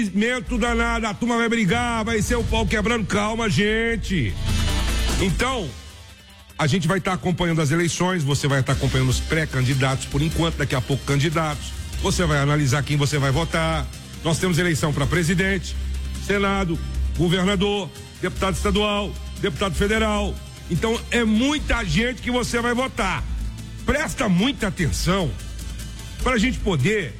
danado, a turma vai brigar, vai ser o pau quebrando. Calma, gente. Então, a gente vai estar acompanhando as eleições, você vai estar acompanhando os pré-candidatos, por enquanto, daqui a pouco candidatos. Você vai analisar quem você vai votar. Nós temos eleição para presidente, Senado, governador, deputado estadual, deputado federal. Então, é muita gente que você vai votar. Presta muita atenção para a gente poder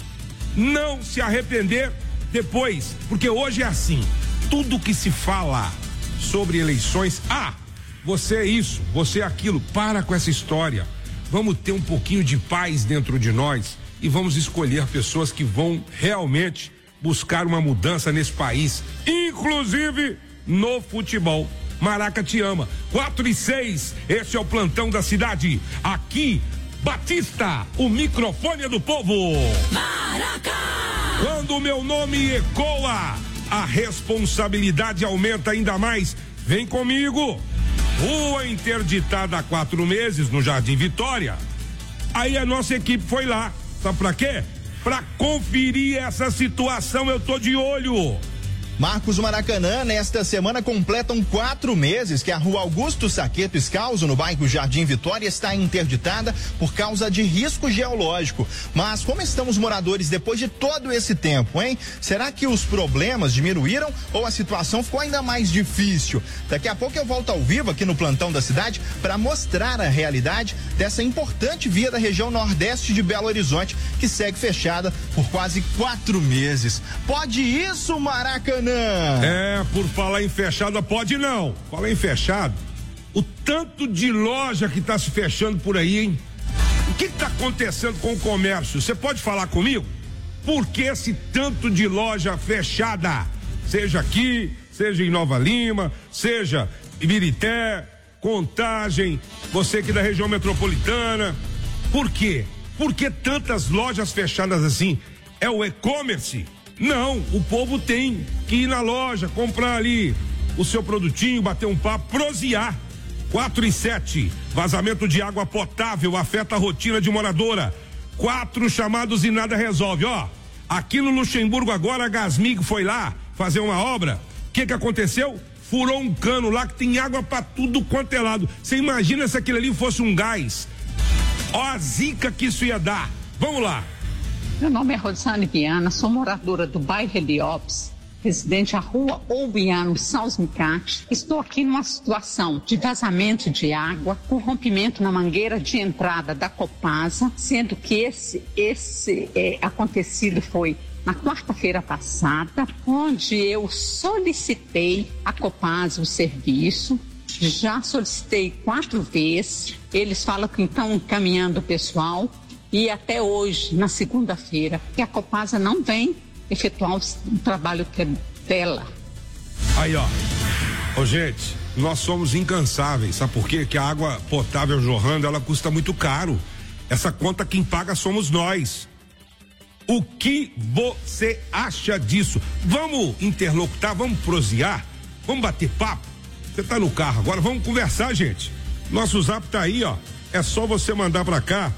não se arrepender depois, porque hoje é assim, tudo que se fala sobre eleições, você é isso, você é aquilo, para com essa história. Vamos ter um pouquinho de paz dentro de nós e vamos escolher pessoas que vão realmente buscar uma mudança nesse país, inclusive no futebol. Maraca te ama. 4-6, esse é o plantão da cidade. Aqui, Batista, o microfone é do povo. Maraca! Quando o meu nome ecoa, a responsabilidade aumenta ainda mais. Vem comigo. Rua interditada há 4 meses no Jardim Vitória. Aí a nossa equipe foi lá. Sabe pra quê? Pra conferir essa situação. Eu tô de olho. Marcos, o Maracanã, nesta semana, completam 4 meses que a rua Augusto Saqueto Escalzo, no bairro Jardim Vitória, está interditada por causa de risco geológico. Mas como estão os moradores depois de todo esse tempo, hein? Será que os problemas diminuíram ou a situação ficou ainda mais difícil? Daqui a pouco eu volto ao vivo aqui no plantão da cidade para mostrar a realidade dessa importante via da região nordeste de Belo Horizonte, que segue fechada por quase 4 meses. Pode isso, Maracanã? Por falar em fechada, pode não. Falar em fechado, o tanto de loja que tá se fechando por aí, hein? O que tá acontecendo com o comércio? Você pode falar comigo? Por que esse tanto de loja fechada? Seja aqui, seja em Nova Lima, seja em Ibirité, Contagem, você aqui da região metropolitana. Por quê? Por que tantas lojas fechadas assim? É o e-commerce? Não, o povo tem que ir na loja, comprar ali o seu produtinho, bater um papo, prosear. 4-7, vazamento de água potável afeta a rotina de moradora. 4 chamados e nada resolve. Aqui no Luxemburgo agora a Gasmig foi lá fazer uma obra. O que aconteceu? Furou um cano lá que tem água pra tudo quanto é lado. Você imagina se aquilo ali fosse um gás? A zica que isso ia dar. Vamos lá. Meu nome é Rosane Viana, sou moradora do bairro Heliópolis, residente à rua Oubiano Salsmicate. Estou aqui numa situação de vazamento de água, com rompimento na mangueira de entrada da Copasa, sendo que esse acontecido foi na quarta-feira passada, onde eu solicitei à Copasa o serviço. Já solicitei 4 vezes, eles falam que estão encaminhando o pessoal. E até hoje, na segunda-feira, que a Copasa não vem efetuar o trabalho dela. Aí, gente, nós somos incansáveis, sabe por quê? Que a água potável jorrando, ela custa muito caro. Essa conta quem paga somos nós. O que você acha disso? Vamos interlocutar, vamos prosear, vamos bater papo? Você tá no carro agora, vamos conversar, gente. Nosso zap tá aí, É só você mandar pra cá,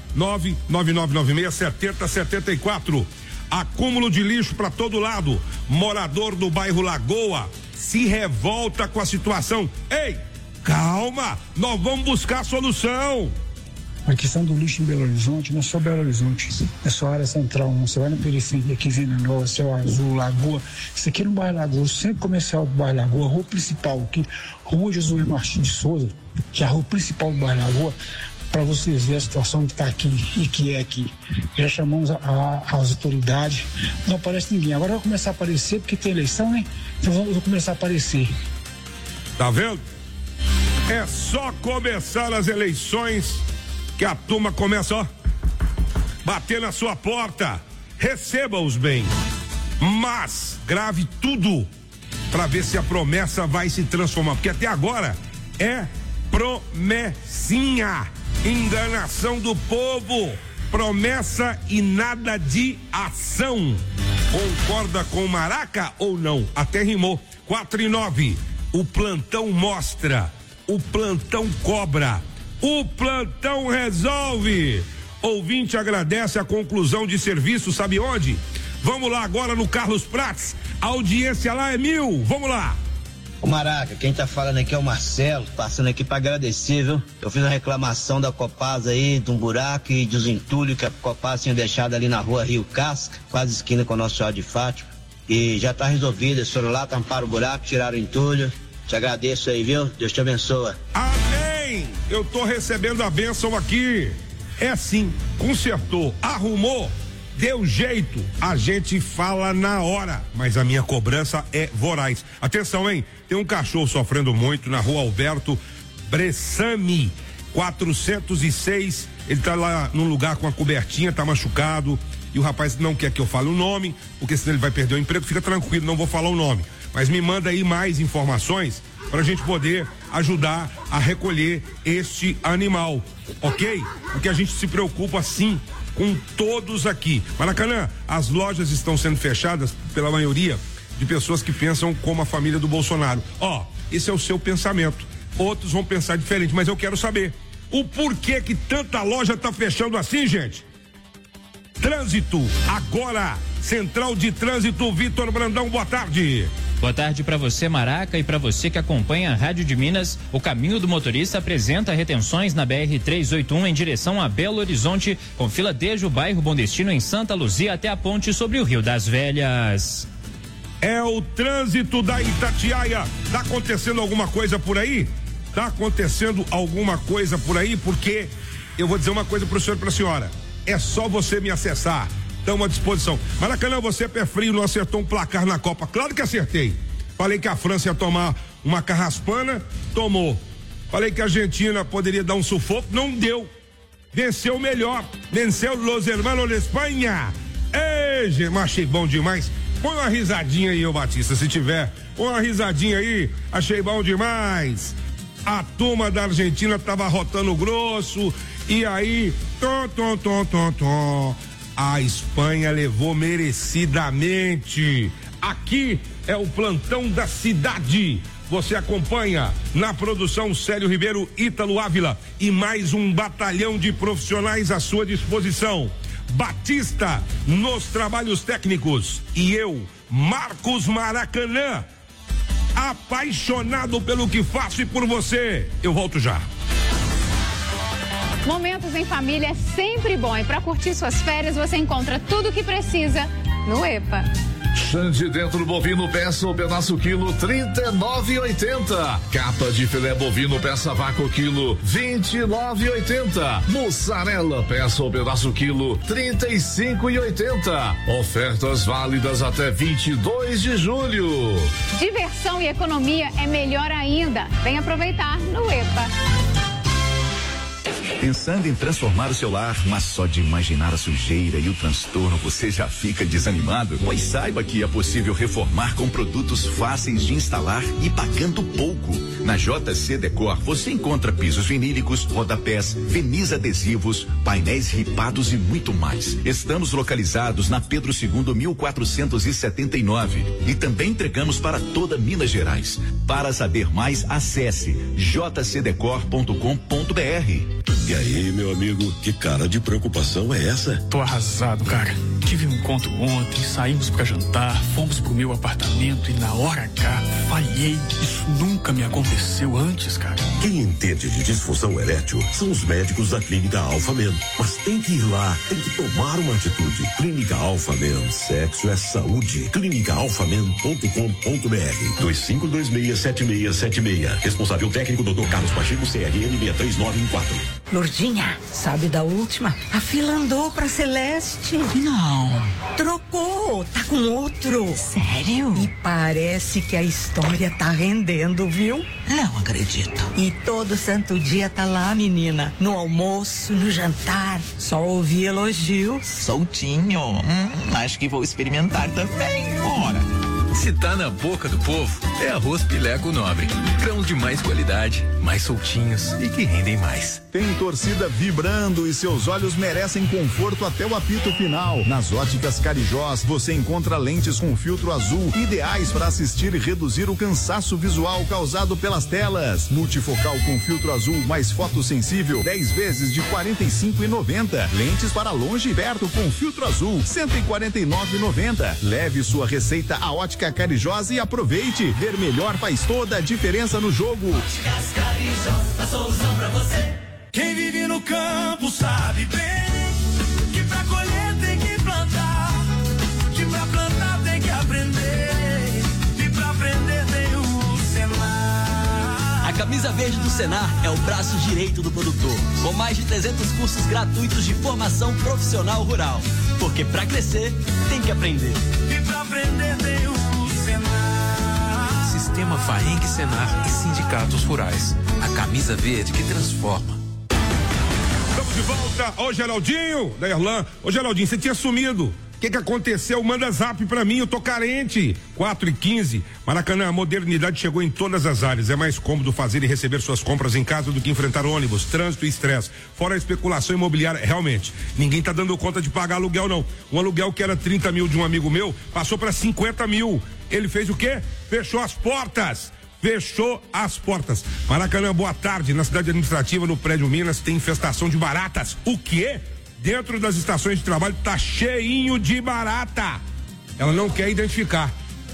999967074. Acúmulo de lixo pra todo lado. Morador do bairro Lagoa se revolta com a situação. Ei, calma, nós vamos buscar a solução. A questão do lixo em Belo Horizonte não é só Belo Horizonte, é só área central. Você vai na periferia aqui, Venda Nova, Céu Azul, Lagoa. Isso aqui no bairro Lagoa, centro comercial do bairro Lagoa, rua principal aqui, Rua Josué Martins de Souza, que é a rua principal do bairro Lagoa. Para vocês verem a situação que está aqui e que é aqui. Já chamamos as autoridades, não aparece ninguém. Agora vai começar a aparecer, porque tem eleição, né? Então vamos começar a aparecer. Tá vendo? É só começar as eleições que a turma começa, bater na sua porta. Receba-os bem, mas grave tudo para ver se a promessa vai se transformar, porque até agora é promessinha. Enganação do povo, promessa e nada de ação. Concorda com o Maraca ou não? Até rimou. 4-9, o plantão mostra, o plantão cobra, o plantão resolve. Ouvinte agradece a conclusão de serviço, sabe onde? Vamos lá agora no Carlos Prates. A audiência lá é 1000. Vamos lá. Ô Maraca, quem tá falando aqui é o Marcelo, passando aqui pra agradecer, viu? Eu fiz uma reclamação da Copasa aí, de um buraco e dos entulhos que a Copasa tinha deixado ali na rua Rio Casca, quase esquina com a Nossa Senhora de Fátima. E já tá resolvido, eles foram lá, tamparam o buraco, tiraram o entulho. Te agradeço aí, viu? Deus te abençoe. Amém! Eu tô recebendo a bênção aqui. É sim, consertou, arrumou, deu jeito, a gente fala na hora, mas a minha cobrança é voraz. Atenção, hein? Tem um cachorro sofrendo muito na rua Alberto Bressami, 406, ele tá lá num lugar com a cobertinha, tá machucado, e o rapaz não quer que eu fale o nome, porque senão ele vai perder o emprego. Fica tranquilo, não vou falar o nome, mas me manda aí mais informações pra gente poder ajudar a recolher este animal, ok? Porque a gente se preocupa sim com todos aqui. Maracanã, as lojas estão sendo fechadas pela maioria de pessoas que pensam como a família do Bolsonaro. Esse é o seu pensamento. Outros vão pensar diferente, mas eu quero saber o porquê que tanta loja tá fechando assim, gente. Trânsito, agora, Central de Trânsito, Vitor Brandão, boa tarde. Boa tarde para você, Maraca, e para você que acompanha a Rádio de Minas. O Caminho do Motorista apresenta retenções na BR-381 em direção a Belo Horizonte, com fila desde o bairro Bom Destino em Santa Luzia até a ponte sobre o Rio das Velhas. É o trânsito da Itatiaia. Tá acontecendo alguma coisa por aí? Tá acontecendo alguma coisa por aí? Porque eu vou dizer uma coisa pro senhor e pra senhora. É só você me acessar. Estamos à disposição. Maracanã, você é pé frio, não acertou um placar na Copa. Claro que acertei. Falei que a França ia tomar uma carraspana, tomou. Falei que a Argentina poderia dar um sufoco, não deu. Venceu o melhor. Venceu Los Hermanos de Espanha. Ei, gente, achei bom demais. Põe uma risadinha aí, ô Batista, se tiver. Põe uma risadinha aí, achei bom demais. A turma da Argentina tava rotando grosso, e aí, a Espanha levou merecidamente. Aqui é o plantão da cidade. Você acompanha na produção Célio Ribeiro, Ítalo Ávila e mais um batalhão de profissionais à sua disposição. Batista nos trabalhos técnicos e eu, Marcos Maracanã, apaixonado pelo que faço e por você. Eu volto já. Momentos em família é sempre bom, e para curtir suas férias você encontra tudo o que precisa no EPA. Xande dentro bovino, peça ou pedaço quilo, R$39,80. Capa de filé bovino, peça vácuo quilo, R$29,80. Mussarela, peça ou pedaço quilo, R$35,80. Ofertas válidas até 22 de julho. Diversão e economia é melhor ainda. Vem aproveitar no EPA. Pensando em transformar o seu lar, mas só de imaginar a sujeira e o transtorno você já fica desanimado? Pois saiba que é possível reformar com produtos fáceis de instalar e pagando pouco. Na JC Decor você encontra pisos vinílicos, rodapés, verniz adesivos, painéis ripados e muito mais. Estamos localizados na Pedro II, 1479 e também entregamos para toda Minas Gerais. Para saber mais, acesse jcdecor.com.br. E aí, meu amigo, que cara de preocupação é essa? Tô arrasado, cara. Tive um encontro ontem, saímos pra jantar, fomos pro meu apartamento e na hora H, falhei. Isso nunca me aconteceu antes, cara. Quem entende de disfunção erétil são os médicos da Clínica Alpha Men. Mas tem que ir lá, tem que tomar uma atitude. Clínica Alpha Men, sexo é saúde. clinicaalphamen.com.br 25267676. Responsável técnico Dr. Carlos Pacheco, CRN 63914. Lourdinha, sabe da última? A fila andou pra Celeste. Não. Trocou, tá com outro. Sério? E parece que a história tá rendendo, viu? Não acredito. E todo santo dia tá lá, menina. No almoço, no jantar. Só ouvi elogios. Soltinho. Acho que vou experimentar também. Ora. Se tá na boca do povo, é arroz Pileco Nobre. Grãos de mais qualidade, mais soltinhos e que rendem mais. Tem torcida vibrando e seus olhos merecem conforto até o apito final. Nas Óticas Carijós, você encontra lentes com filtro azul, ideais para assistir e reduzir o cansaço visual causado pelas telas. Multifocal com filtro azul mais fotossensível, 10 vezes de R$ 45,90. Lentes para longe e perto com filtro azul, R$ 149,90. Leve sua receita à Ótica Carijós e aproveite. Ver melhor faz toda a diferença no jogo. Óticas Carijós, a solução pra você. Quem vive no campo sabe bem que pra colher tem que plantar, que pra plantar tem que aprender, e pra aprender tem o Senar. A camisa verde do Senar é o braço direito do produtor, com mais de 300 cursos gratuitos de formação profissional rural. Porque pra crescer, tem que aprender. E pra aprender tem o Senar. Sistema Faeng Senar e sindicatos rurais. A camisa verde que transforma. Estamos de volta. Ô, Geraldinho, da Erlan. Ô, Geraldinho, você tinha sumido. O que aconteceu? Manda zap pra mim, eu tô carente. 4h15. Maracanã, a modernidade chegou em todas as áreas. É mais cômodo fazer e receber suas compras em casa do que enfrentar ônibus, trânsito e estresse. Fora a especulação imobiliária, realmente, ninguém tá dando conta de pagar aluguel, não. Um aluguel que era 30 mil de um amigo meu, passou pra 50 mil. Ele fez o quê? Fechou as portas. Fechou as portas. Maracanã, boa tarde. Na cidade administrativa, no prédio Minas, tem infestação de baratas. O quê? Dentro das estações de trabalho tá cheinho de barata. Ela não quer identificar.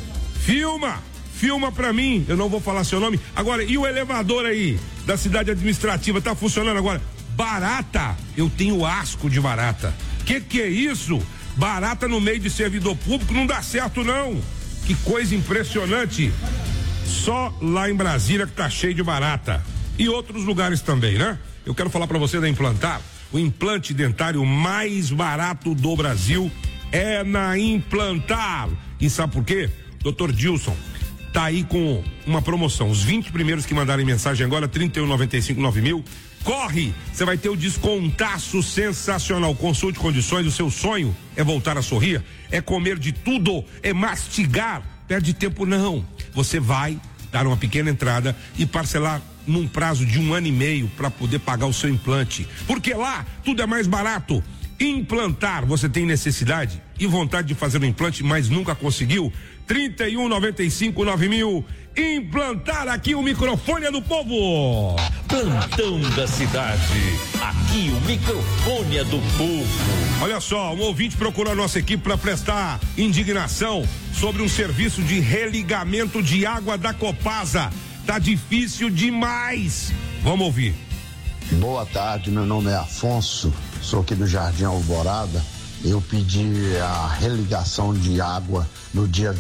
Filma pra mim. Eu não vou falar seu nome. Agora, e o elevador aí da cidade administrativa tá funcionando agora? Barata. Eu tenho asco de barata. Que é isso? Barata no meio de servidor público não dá certo, não. Que coisa impressionante. Só lá em Brasília que tá cheio de barata. E outros lugares também, né? Eu quero falar pra você da Implantar. O implante dentário mais barato do Brasil é na Implantar. E sabe por quê? Dr. Dilson tá aí com uma promoção. Os 20 primeiros que mandarem mensagem agora, 3195-9000. Corre! Você vai ter o descontaço sensacional. Consulte condições. O seu sonho é voltar a sorrir, é comer de tudo, é mastigar. Perde tempo não. Você vai dar uma pequena entrada e parcelar num prazo de 1 ano e meio para poder pagar o seu implante. Porque lá tudo é mais barato. Implantar, você tem necessidade e vontade de fazer um implante, mas nunca conseguiu? 3195-9000. Implantar, aqui o microfone é do povo. Plantão da cidade. Aqui o microfone é do povo. Olha só, um ouvinte procurou a nossa equipe para prestar indignação sobre um serviço de religamento de água da Copasa. Tá difícil demais. Vamos ouvir. Boa tarde, meu nome é Afonso, sou aqui do Jardim Alvorada. Eu pedi a religação de água no dia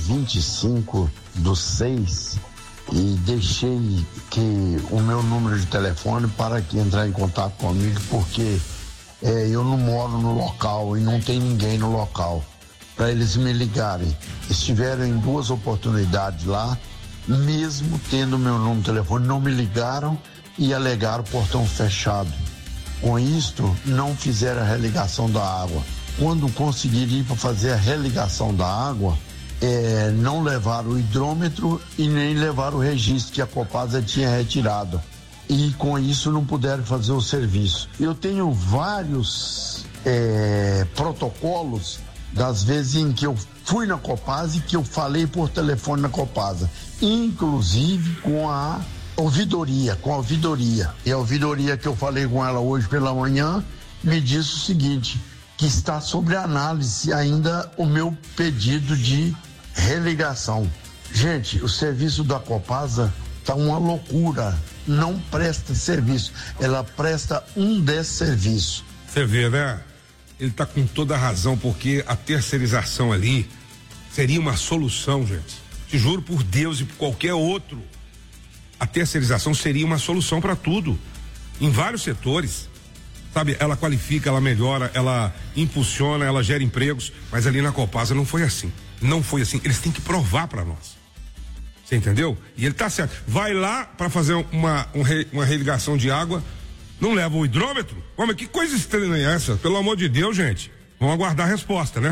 25/6 e deixei que o meu número de telefone para que entrar em contato comigo, porque eu não moro no local e não tem ninguém no local para eles me ligarem. Estiveram em 2 oportunidades lá, mesmo tendo meu número de telefone, não me ligaram e alegaram portão fechado. Com isto, não fizeram a religação da água. Quando conseguiram ir para fazer a religação da água, não levaram o hidrômetro e nem levaram o registro que a Copasa tinha retirado. E com isso não puderam fazer o serviço. Eu tenho vários protocolos das vezes em que eu fui na Copasa e que eu falei por telefone na Copasa, inclusive com a ouvidoria. E a ouvidoria que eu falei com ela hoje pela manhã me disse o seguinte, que está sobre análise ainda o meu pedido de religação. Gente, o serviço da Copasa tá uma loucura, não presta serviço, ela presta um desserviço. Você vê, né? Ele tá com toda a razão, porque a terceirização ali seria uma solução, gente. Te juro por Deus e por qualquer outro. A terceirização seria uma solução para tudo, em vários setores. Sabe, ela qualifica, ela melhora, ela impulsiona, ela gera empregos, mas ali na Copasa não foi assim. Não foi assim. Eles têm que provar para nós. Você entendeu? E ele tá certo. Vai lá para fazer uma religação de água, não leva o hidrômetro? Mas que coisa estranha é essa? Pelo amor de Deus, gente. Vamos aguardar a resposta, né?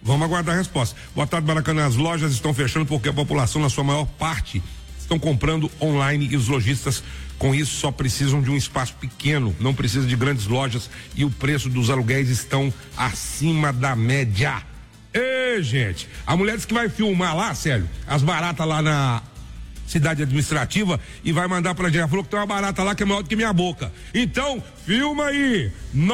Vamos aguardar a resposta. Boa tarde, Maracanã. As lojas estão fechando porque a população, na sua maior parte, estão comprando online e os lojistas, com isso, só precisam de um espaço pequeno, não precisa de grandes lojas e o preço dos aluguéis estão acima da média. Ei, gente, a mulher disse que vai filmar lá, sério, as baratas lá na cidade administrativa e vai mandar pra gente. Ela falou que tem uma barata lá que é maior do que minha boca. Então, filma aí,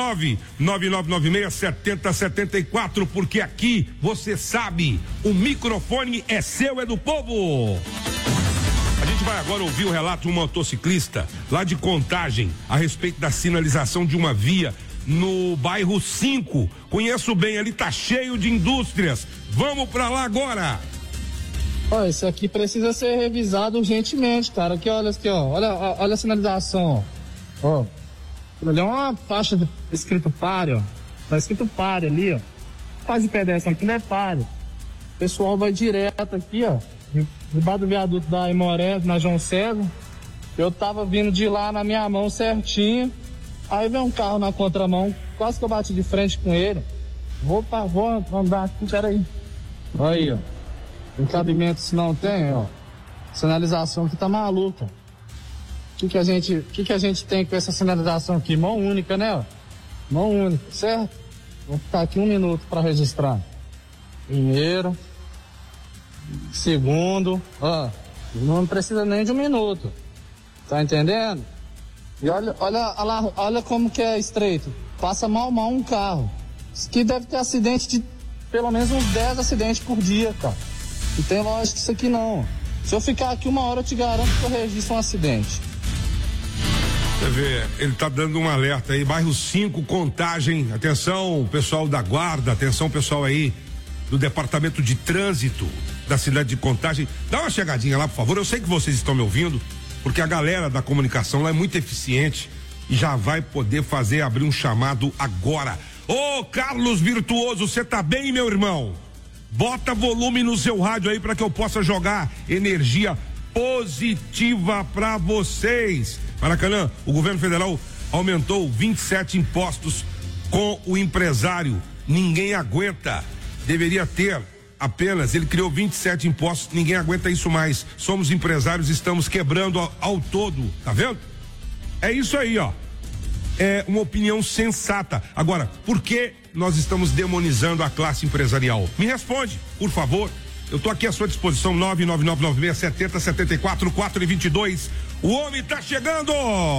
999967074, porque aqui, você sabe, o microfone é seu, é do povo. A gente vai agora ouvir o relato de um motociclista lá de Contagem a respeito da sinalização de uma via no bairro 5. Conheço bem, ali tá cheio de indústrias. Vamos pra lá agora. Ó, isso aqui precisa ser revisado urgentemente, cara. Aqui, olha a sinalização, ó. Ali é uma faixa escrito pare, ó. Tá escrito pare ali, ó. Quase pedestre, aqui não é pare. O pessoal vai direto aqui, ó. Debaixo do viaduto da Imoré, na João César. Eu tava vindo de lá na minha mão certinho. Aí vem um carro na contramão, quase que eu bati de frente com ele. Vou andar aqui, peraí. Aí, ó. Tem cabimento se não tem, ó. Sinalização aqui tá maluca. O que a gente tem com essa sinalização aqui? Mão única, né, ó? Mão única, certo? Vou ficar aqui 1 minuto para registrar. Primeiro. Segundo, ó, não precisa nem de 1 minuto, tá entendendo? E olha como que é estreito, passa mal um carro. Isso aqui deve ter acidente de pelo menos uns 10 acidentes por dia, cara. Não tem lógica isso aqui não. Se eu ficar aqui 1 hora, eu te garanto que eu registro um acidente. Você vê, ele tá dando um alerta aí, bairro 5, Contagem, atenção pessoal da guarda, atenção pessoal aí do departamento de trânsito da cidade de Contagem, dá uma chegadinha lá, por favor. Eu sei que vocês estão me ouvindo, porque a galera da comunicação lá é muito eficiente e já vai poder abrir um chamado agora. Ô, Carlos Virtuoso, você tá bem, meu irmão? Bota volume no seu rádio aí para que eu possa jogar energia positiva para vocês. Maracanã, o governo federal aumentou 27 impostos com o empresário. Ninguém aguenta. Deveria ter apenas, ele criou 27 impostos, ninguém aguenta isso mais. Somos empresários, estamos quebrando ao todo, tá vendo? É isso aí, ó. É uma opinião sensata. Agora, por que nós estamos demonizando a classe empresarial? Me responde, por favor. Eu tô aqui à sua disposição, 999967074, 4:22. O homem tá chegando!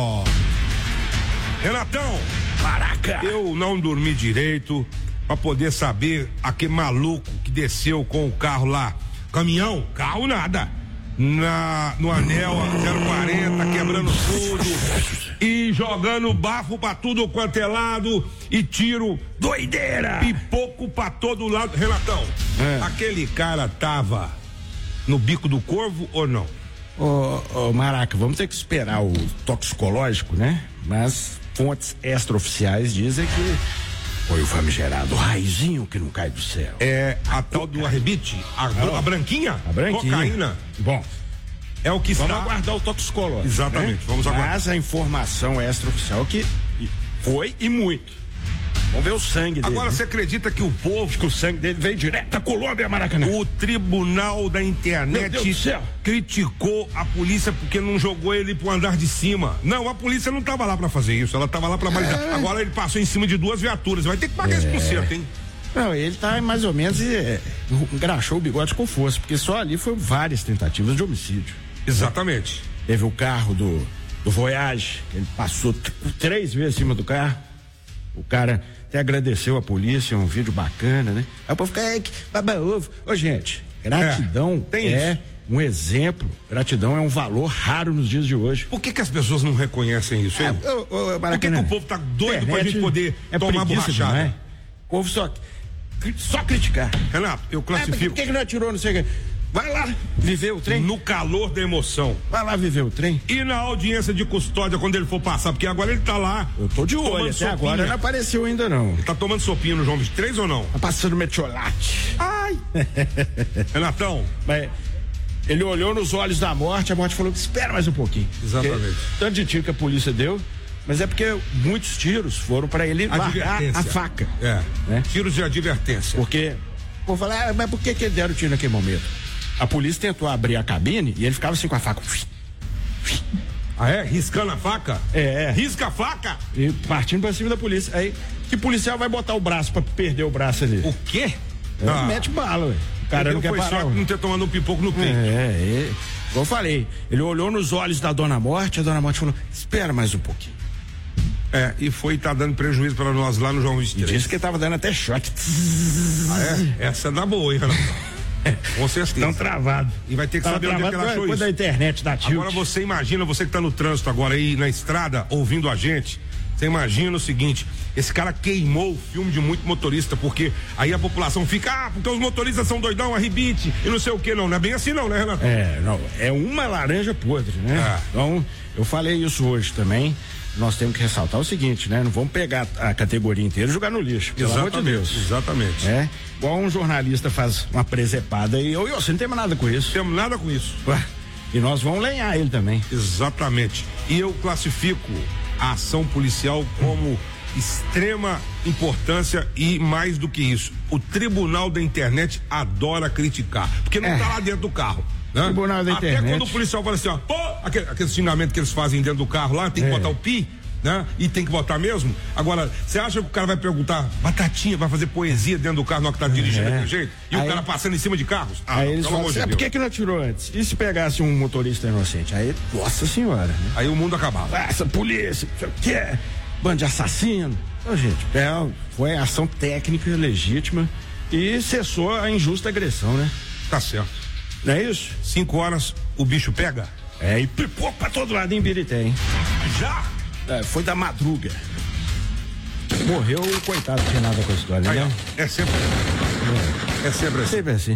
Renatão, caraca! Eu não dormi direito pra poder saber aquele maluco que desceu com o carro lá. Caminhão? Carro nada. No anel 040, quebrando tudo e jogando bafo pra tudo quanto é lado e tiro. Doideira! Pipoco pra todo lado. Renatão, aquele cara tava no bico do corvo ou não? Ô, Maraca, vamos ter que esperar o toxicológico, né? Mas fontes extraoficiais dizem que foi o famigerado raizinho que não cai do céu. É a tal do arrebite? A branquinha? A branquinha. Cocaína? Bom, é o que vamos aguardar o toxicológico. Exatamente, né? vamos aguardar. Mas a informação extraoficial que foi e muito. Vamos ver o sangue dele. Agora, você acredita que o povo... que o sangue dele veio direto da Colômbia, Maracanã. O tribunal da internet criticou a polícia porque não jogou ele pro andar de cima. Não, a polícia não tava lá pra fazer isso, ela tava lá pra balizar. Agora ele passou em cima de 2 viaturas, vai ter que pagar esse conserto, hein? Não, ele tá mais ou menos engraxou o bigode com força, porque só ali foram várias tentativas de homicídio. Exatamente. Teve o carro do Voyage, ele passou 3 vezes em cima do carro. O cara até agradeceu a polícia, um vídeo bacana, né? Aí o povo fica, baba ovo. Ô, gente, gratidão é um exemplo, gratidão é um valor raro nos dias de hoje. Por que as pessoas não reconhecem isso, hein? Por que o povo tá doido pra gente poder tomar borrachada? Né? O povo só criticar. Renato, eu classifico. Por que não atirou, não sei o que? Vai lá viver o trem. No calor da emoção. Vai lá viver o trem. E na audiência de custódia quando ele for passar, porque agora ele tá lá. Eu tô de olho, até sopinha. Agora não apareceu ainda não. Ele tá tomando sopinha no João 23 ou não? Tá passando metiolate. Ai! Renatão. Mas ele olhou nos olhos da morte, a morte falou que espera mais um pouquinho. Exatamente. Tanto de tiro que a polícia deu, mas é porque muitos tiros foram pra ele largar a faca. Né? Tiros de advertência. Porque Vou falar, mas por que ele deram o tiro naquele momento? A polícia tentou abrir a cabine e ele ficava assim com a faca. Ah, é? Riscando a faca? Risca a faca? E partindo pra cima da polícia. Aí, que policial vai botar o braço pra perder o braço ali? O quê? Mete bala, ué. O cara não quer parar. Não ter tomado um pipoco no peito. Como eu falei, ele olhou nos olhos da Dona Morte, a Dona Morte falou, espera mais um pouquinho. E tá dando prejuízo pra nós lá no João 23. Disse que tava dando até choque. Essa é da boa, hein, Renato? Com certeza. Estão travados. E vai ter que saber onde é que ela achou isso. Da internet, da tilt. Agora você imagina, você que tá no trânsito agora aí na estrada, ouvindo a gente, você imagina o seguinte, esse cara queimou o filme de muito motorista, porque aí a população fica, porque os motoristas são doidão, arrebite, e não sei o que, não é bem assim não, né, Renato? Não, é uma laranja podre, né? Então, eu falei isso hoje também. Nós temos que ressaltar o seguinte, né? Não vamos pegar a categoria inteira e jogar no lixo, pelo amor de Deus. Exatamente. Igual um jornalista faz uma presepada e você não tem nada com isso. Temos nada com isso. E nós vamos lenhar ele também. Exatamente. E eu classifico a ação policial como extrema importância e mais do que isso, o tribunal da internet adora criticar, porque não tá lá dentro do carro. Né? Tribunal da internet. Até quando o policial fala assim, ó, aquele xingamento que eles fazem dentro do carro lá, tem que botar o pi, né? E tem que botar mesmo. Agora, você acha que o cara vai perguntar, Batatinha vai fazer poesia dentro do carro na hora que tá dirigindo daquele jeito? E aí, o cara passando em cima de carros? Aí eles falam assim, por que não atirou antes? E se pegasse um motorista inocente? Aí, nossa senhora, né? Aí o mundo acabava. Essa polícia, não sei o que, bando de assassino. Então, gente, foi ação técnica legítima e cessou a injusta agressão, né? Tá certo. Não é isso? 5 horas, o bicho pega? E pipou pra todo lado em Birité, hein? Já? Foi da madruga. Morreu, coitado, não tem nada com a história, né? É sempre assim. Sempre assim.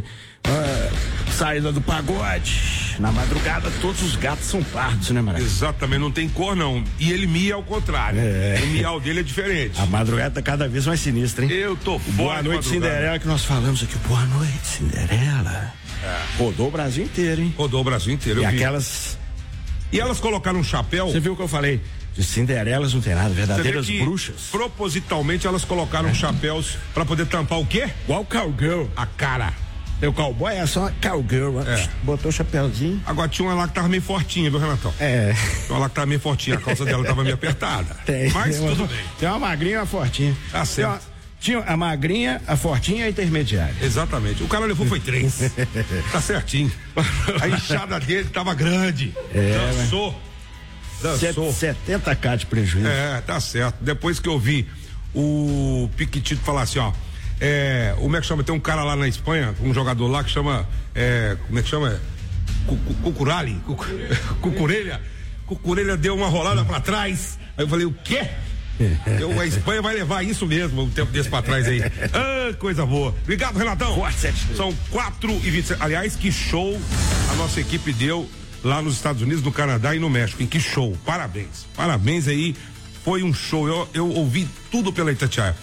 Saída do pagode. Na madrugada, todos os gatos são pardos, né, Maraca? Exatamente, não tem cor, não. E ele mia ao contrário. O miau dele é diferente. A madrugada tá cada vez mais sinistra, hein? Eu tô fora. Boa noite, Cinderela, que nós falamos aqui. Boa noite, Cinderela. Rodou o Brasil inteiro, hein? Rodou o Brasil inteiro. E aquelas. E elas colocaram um chapéu. Você viu o que eu falei? De Cinderelas não tem nada, verdadeiras bruxas. Propositalmente elas colocaram chapéus pra poder tampar o quê? Igual cowgirl. A cara. O cowboy é só cowgirl. Botou o chapéuzinho. Agora tinha uma lá que tava meio fortinha, viu, Renatão? Tinha uma lá que tava meio fortinha, a calça dela tava meio apertada. Mas tudo bem. Tem uma magrinha e uma fortinha. Tá certo. Tinha a magrinha, a fortinha e a intermediária. Exatamente. O cara levou foi 3. Tá certinho. A inchada dele tava grande. Dançou. 70k de prejuízo. Tá certo. Depois que eu vi o Piquitito falar assim, ó. Como é que chama? Tem um cara lá na Espanha, um jogador lá que chama. Como é que chama? Cucurali? Cucurelha. Cucurelha deu uma rolada pra trás. Aí eu falei, o quê? A Espanha vai levar isso mesmo, um tempo desse pra trás aí. Coisa boa. Obrigado, Renatão. São 4h27. Aliás, que show a nossa equipe deu lá nos Estados Unidos, no Canadá e no México. Em que show. Parabéns. Parabéns aí. Foi um show. Eu ouvi tudo pela Itatiaia.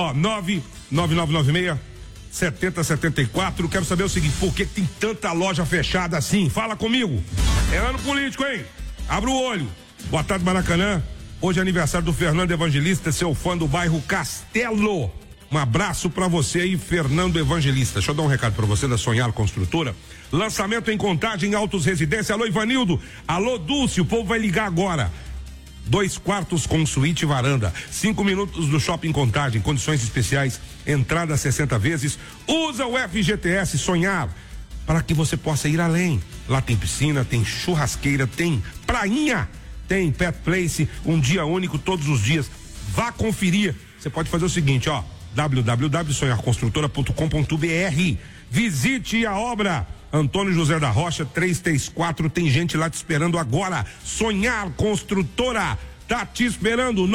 99996-7074. Quero saber o seguinte, por que tem tanta loja fechada assim? Fala comigo. É ano político, hein? Abra o olho. Boa tarde, Maracanã. Hoje é aniversário do Fernando Evangelista, seu fã do bairro Castelo. Um abraço pra você aí, Fernando Evangelista. Deixa eu dar um recado pra você da Sonhar Construtora. Lançamento em Contagem, Autos Residência. Alô, Ivanildo. Alô, Dulce. O povo vai ligar agora. 2 quartos com suíte e varanda. 5 minutos do Shopping Contagem. Condições especiais. Entrada 60 vezes. Usa o FGTS Sonhar para que você possa ir além. Lá tem piscina, tem churrasqueira, tem prainha. Tem Pet Place, um dia único todos os dias. Vá conferir. Você pode fazer o seguinte, ó, www.sonharconstrutora.com.br. Visite a obra. Antônio José da Rocha, 334, tem gente lá te esperando agora. Sonhar Construtora, tá te esperando.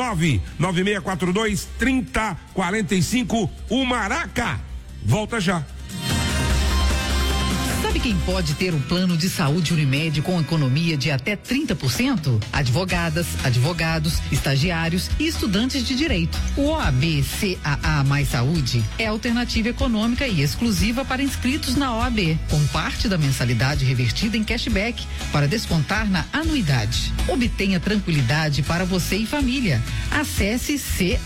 99642-3045. O Maraca volta já. Sabe quem pode ter um plano de saúde Unimed com economia de até 30%? Advogadas, advogados, estagiários e estudantes de direito. O OAB CAA Mais Saúde é alternativa econômica e exclusiva para inscritos na OAB, com parte da mensalidade revertida em cashback para descontar na anuidade. Obtenha tranquilidade para você e família. Acesse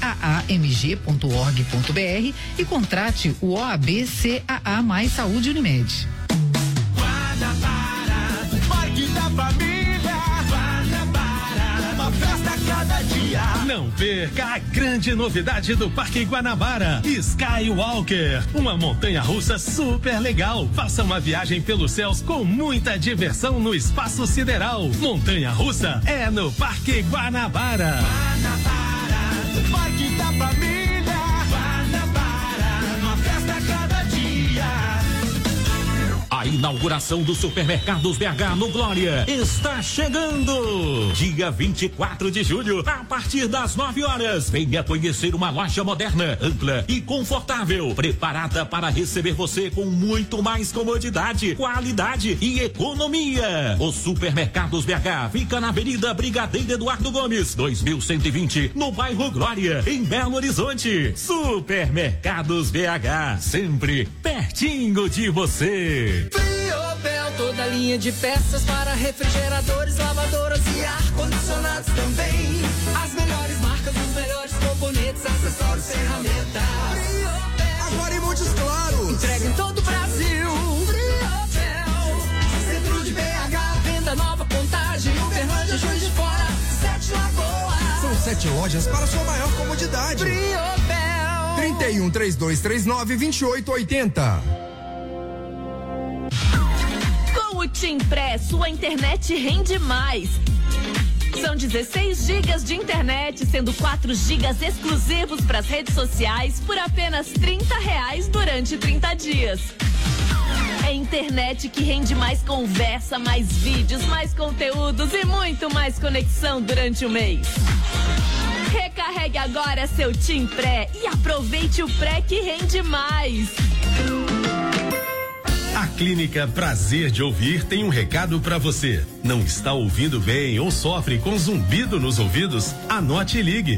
caamg.org.br e contrate o OAB CAA Mais Saúde Unimed. Guanabara, Parque da Família. Guanabara, uma festa a cada dia. Não perca a grande novidade do Parque Guanabara, Skywalker, uma montanha-russa super legal. Faça uma viagem pelos céus com muita diversão no espaço sideral. Montanha-russa é no Parque Guanabara. Guanabara, Parque da Família. Guanabara, uma festa a cada dia. A inauguração do Supermercados BH no Glória está chegando. Dia 24 de julho, a partir das 9 horas. Venha conhecer uma loja moderna, ampla e confortável, preparada para receber você com muito mais comodidade, qualidade e economia. O Supermercados BH fica na Avenida Brigadeiro Eduardo Gomes, 2120, no bairro Glória, em Belo Horizonte. Supermercados BH, sempre pertinho de você. Friobel, toda linha de peças para refrigeradores, lavadoras e ar-condicionados também. As melhores marcas, os melhores componentes, acessórios, ferramentas. Friobel, agora em Montes Claros. Entrega em todo o Brasil. Friobel, centro de BH, venda nova, Contagem, Uberlândia, Juiz de Fora, 7 Lagoas. São 7 lojas para sua maior comodidade. Friobel. 31-3239-2880. O TIM Pré, sua internet rende mais. São 16 gigas de internet, sendo 4 gigas exclusivos para as redes sociais por apenas R$30 durante 30 dias. É internet que rende mais conversa, mais vídeos, mais conteúdos e muito mais conexão durante o mês. Recarregue agora seu TIM Pré e aproveite o Pré que rende mais. A Clínica Prazer de Ouvir tem um recado para você. Não está ouvindo bem ou sofre com zumbido nos ouvidos? Anote e ligue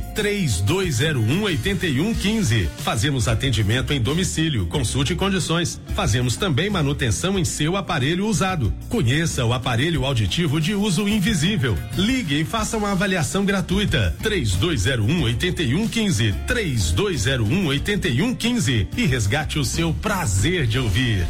3201-8115. Fazemos atendimento em domicílio, consulte condições. Fazemos também manutenção em seu aparelho usado. Conheça o aparelho auditivo de uso invisível. Ligue e faça uma avaliação gratuita. 3201-8115. 3201-8115 e resgate o seu prazer de ouvir.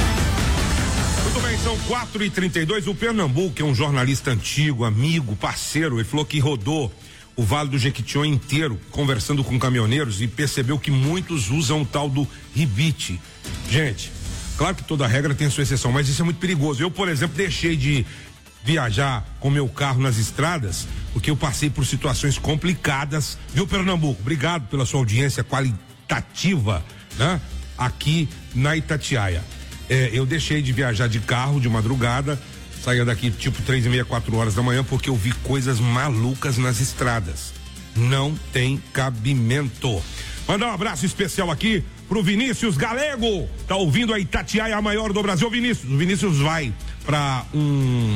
Muito bem, são 4h32. O Pernambuco, que é um jornalista antigo, amigo, parceiro, ele falou que rodou o Vale do Jequitinhonha inteiro, conversando com caminhoneiros e percebeu que muitos usam o tal do ribite. Gente, claro que toda regra tem a sua exceção, mas isso é muito perigoso. Eu, por exemplo, deixei de viajar com meu carro nas estradas porque eu passei por situações complicadas, viu, Pernambuco? Obrigado pela sua audiência qualitativa, né? Aqui na Itatiaia. Eu deixei de viajar de carro de madrugada, saía daqui tipo 3:30, 4 horas da manhã, porque eu vi coisas malucas nas estradas. Não tem cabimento. Mandar um abraço especial aqui pro Vinícius Galego, tá ouvindo a Itatiaia, a maior do Brasil. O Vinícius vai pra um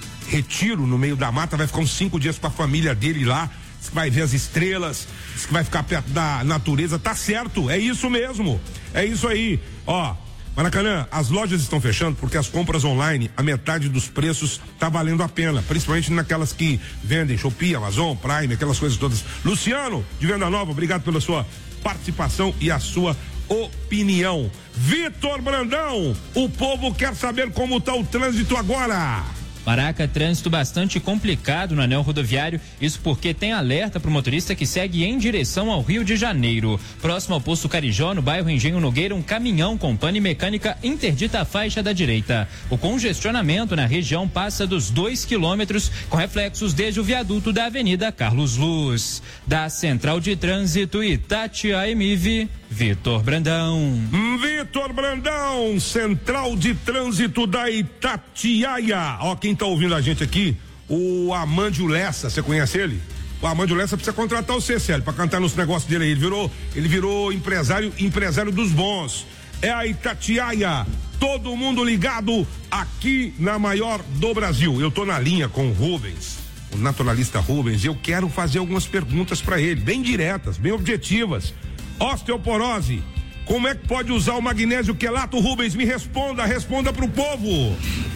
retiro no meio da mata, vai ficar uns 5 dias com a família dele lá, vai ver as estrelas, vai ficar perto da natureza. Tá certo, é isso mesmo, é isso aí, ó. Maracanã, as lojas estão fechando porque as compras online, a metade dos preços tá valendo a pena, principalmente naquelas que vendem Shopee, Amazon, Prime, aquelas coisas todas. Luciano, de Venda Nova, obrigado pela sua participação e a sua opinião. Vitor Brandão, o povo quer saber como tá o trânsito agora. Maraca, trânsito bastante complicado no anel rodoviário, isso porque tem alerta para o motorista que segue em direção ao Rio de Janeiro. Próximo ao posto Carijó, no bairro Engenho Nogueira, um caminhão com pane mecânica interdita a faixa da direita. O congestionamento na região passa dos 2 quilômetros, com reflexos desde o viaduto da Avenida Carlos Luz. Da Central de Trânsito Itatiaia MIV, Vitor Brandão. Vitor Brandão, Central de Trânsito da Itatiaia. Ó, quem tá ouvindo a gente aqui, o Amândio Lessa, você conhece ele? O Amândio Lessa precisa contratar o CCL pra cantar nos negócios dele aí. Ele virou empresário dos bons. É a Itatiaia, todo mundo ligado aqui na maior do Brasil. Eu tô na linha com o Rubens, o naturalista Rubens, e eu quero fazer algumas perguntas para ele, bem diretas, bem objetivas. Osteoporose, como é que pode usar o magnésio quelato, Rubens? Me responda pro povo.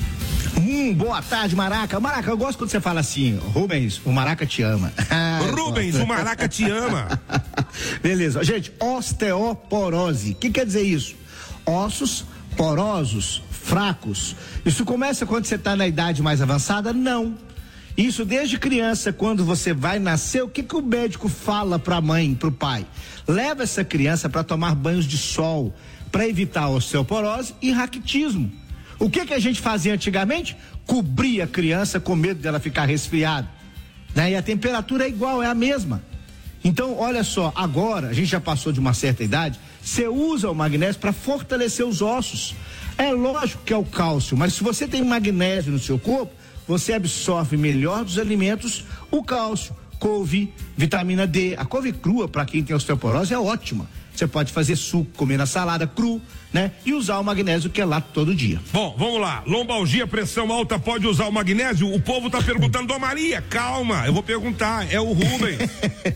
Boa tarde, Maraca. Maraca, eu gosto quando você fala assim, Rubens, o Maraca te ama. Rubens, o Maraca te ama. Beleza. Gente, osteoporose, o que quer dizer isso? Ossos porosos, fracos. Isso começa quando você está na idade mais avançada? Não. Isso desde criança, quando você vai nascer, o que o médico fala para a mãe, para o pai? Leva essa criança para tomar banhos de sol, para evitar a osteoporose e raquitismo. O que a gente fazia antigamente? Cobria a criança com medo dela ficar resfriada, né? E a temperatura é igual, é a mesma. Então, olha só, agora a gente já passou de uma certa idade, você usa o magnésio para fortalecer os ossos. É lógico que é o cálcio, mas se você tem magnésio no seu corpo, você absorve melhor dos alimentos o cálcio, couve, vitamina D. A couve crua, para quem tem osteoporose, é ótima. Você pode fazer suco, comer na salada cru, né? E usar o magnésio quelato todo dia. Bom, vamos lá. Lombalgia, pressão alta, pode usar o magnésio? O povo tá perguntando, Dona Maria, calma, eu vou perguntar, é o Rubens.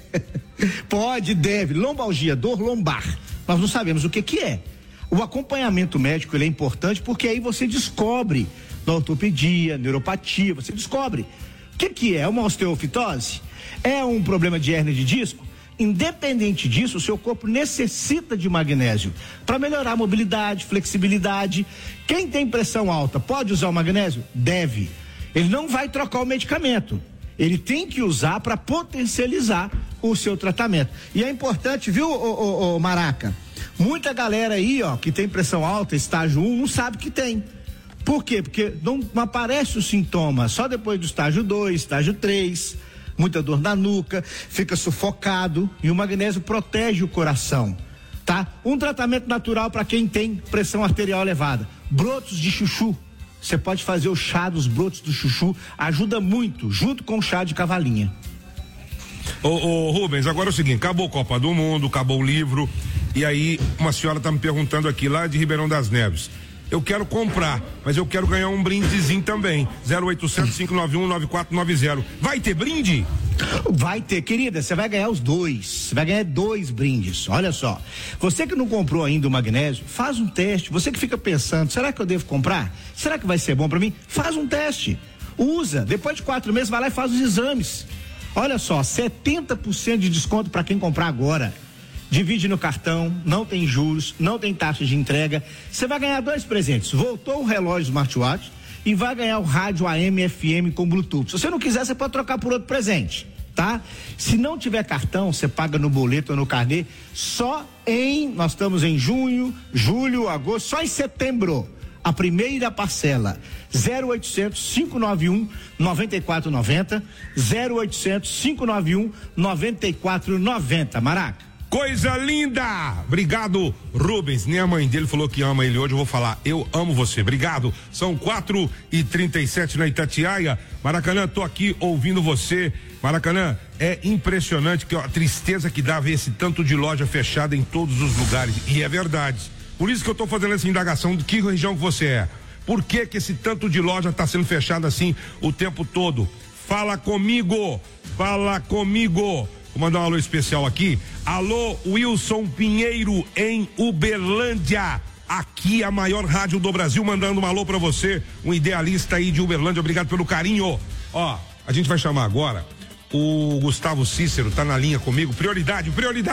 Pode, deve. Lombalgia, dor lombar. Nós não sabemos o que é. O acompanhamento médico, ele é importante porque aí você descobre na ortopedia, neuropatia, você descobre. O que é? Uma osteofitose? É um problema de hérnia de disco? Independente disso, o seu corpo necessita de magnésio para melhorar a mobilidade, flexibilidade. Quem tem pressão alta pode usar o magnésio? Deve. Ele não vai trocar o medicamento. Ele tem que usar para potencializar o seu tratamento. E é importante, viu, Maraca? Muita galera aí, que tem pressão alta, estágio 1, não sabe que tem. Por quê? Porque não aparece o sintoma só depois do estágio 2, estágio 3, muita dor na nuca, fica sufocado, e o magnésio protege o coração, tá? Um tratamento natural para quem tem pressão arterial elevada, brotos de chuchu. Você pode fazer o chá dos brotos do chuchu, ajuda muito, junto com o chá de cavalinha. Ô Rubens, agora é o seguinte, acabou a Copa do Mundo, acabou o livro, e aí uma senhora tá me perguntando aqui, lá de Ribeirão das Neves, eu quero comprar, mas eu quero ganhar um brindezinho também, 0800-591-9490, vai ter brinde? Vai ter, querida, você vai ganhar os dois, você vai ganhar 2 brindes, olha só, você que não comprou ainda o magnésio, faz um teste, você que fica pensando, será que eu devo comprar? Será que vai ser bom pra mim? Faz um teste, usa, depois de 4 meses vai lá e faz os exames, olha só, 70% de desconto pra quem comprar agora, divide no cartão, não tem juros, não tem taxa de entrega, você vai ganhar 2 presentes, voltou o relógio smartwatch e vai ganhar o rádio AM FM com Bluetooth. Se você não quiser, você pode trocar por outro presente, tá? Se não tiver cartão, você paga no boleto ou no carnê, nós estamos em junho, julho, agosto, só em setembro, a primeira parcela, 0800-591-9490, 0800-591-9490, Maraca. Coisa linda! Obrigado, Rubens. Nem a mãe dele falou que ama ele hoje. Eu vou falar, eu amo você. Obrigado. São 4h37 na Itatiaia. Maracanã, tô aqui ouvindo você. Maracanã, é impressionante a tristeza que dá ver esse tanto de loja fechada em todos os lugares. E é verdade. Por isso que eu tô fazendo essa indagação de que região que você é. Por que esse tanto de loja tá sendo fechada assim o tempo todo? Fala comigo! Fala comigo! Vou mandar um alô especial aqui. Alô, Wilson Pinheiro, em Uberlândia. Aqui a maior rádio do Brasil, mandando um alô pra você, um idealista aí de Uberlândia. Obrigado pelo carinho. Ó, a gente vai chamar agora o Gustavo Cícero, tá na linha comigo. Prioridade.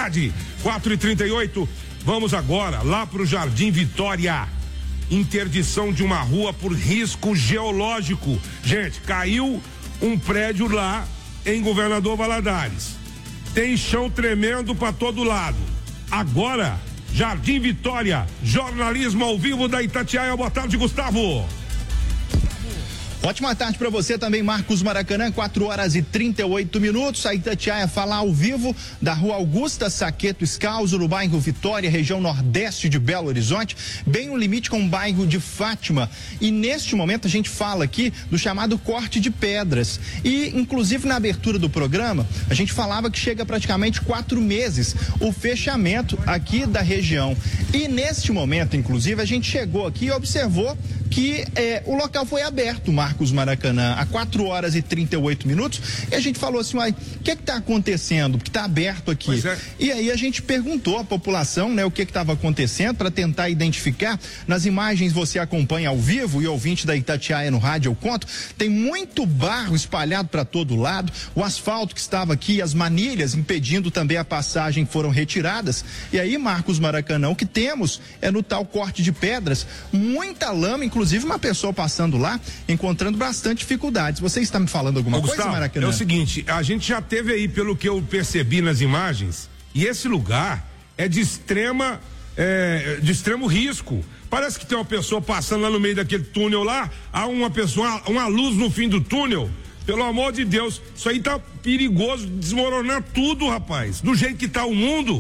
4h38. Vamos agora lá pro Jardim Vitória. Interdição de uma rua por risco geológico. Gente, caiu um prédio lá em Governador Valadares. Tem chão tremendo para todo lado. Agora, Jardim Vitória, jornalismo ao vivo da Itatiaia. Boa tarde, Gustavo. Ótima tarde para você também, Marcos Maracanã, 4h38. A Itatiaia fala ao vivo da Rua Augusta Saqueto Escalzo, no bairro Vitória, região nordeste de Belo Horizonte, bem no limite com o bairro de Fátima. E neste momento a gente fala aqui do chamado corte de pedras. E, inclusive, na abertura do programa, a gente falava que chega praticamente 4 meses o fechamento aqui da região. E neste momento, inclusive, a gente chegou aqui e observou que o local foi aberto, Marcos Maracanã, há 4h38. E a gente falou assim, o que está acontecendo? Que está aberto aqui. E aí a gente perguntou à população, né, o que estava acontecendo para tentar identificar. Nas imagens você acompanha ao vivo, e ouvinte da Itatiaia no rádio eu conto, tem muito barro espalhado para todo lado, o asfalto que estava aqui, as manilhas impedindo também a passagem foram retiradas. E aí, Marcos Maracanã, o que temos é no tal corte de pedras, muita lama, inclusive uma pessoa passando lá, encontrando bastante dificuldades. Você está me falando alguma coisa, Gustavo, Maracanã? É o seguinte, a gente já teve aí, pelo que eu percebi nas imagens, e esse lugar é de extremo risco. Parece que tem uma pessoa passando lá no meio daquele túnel lá, há uma luz no fim do túnel. Pelo amor de Deus, isso aí tá perigoso, desmoronar tudo, rapaz. Do jeito que tá o mundo.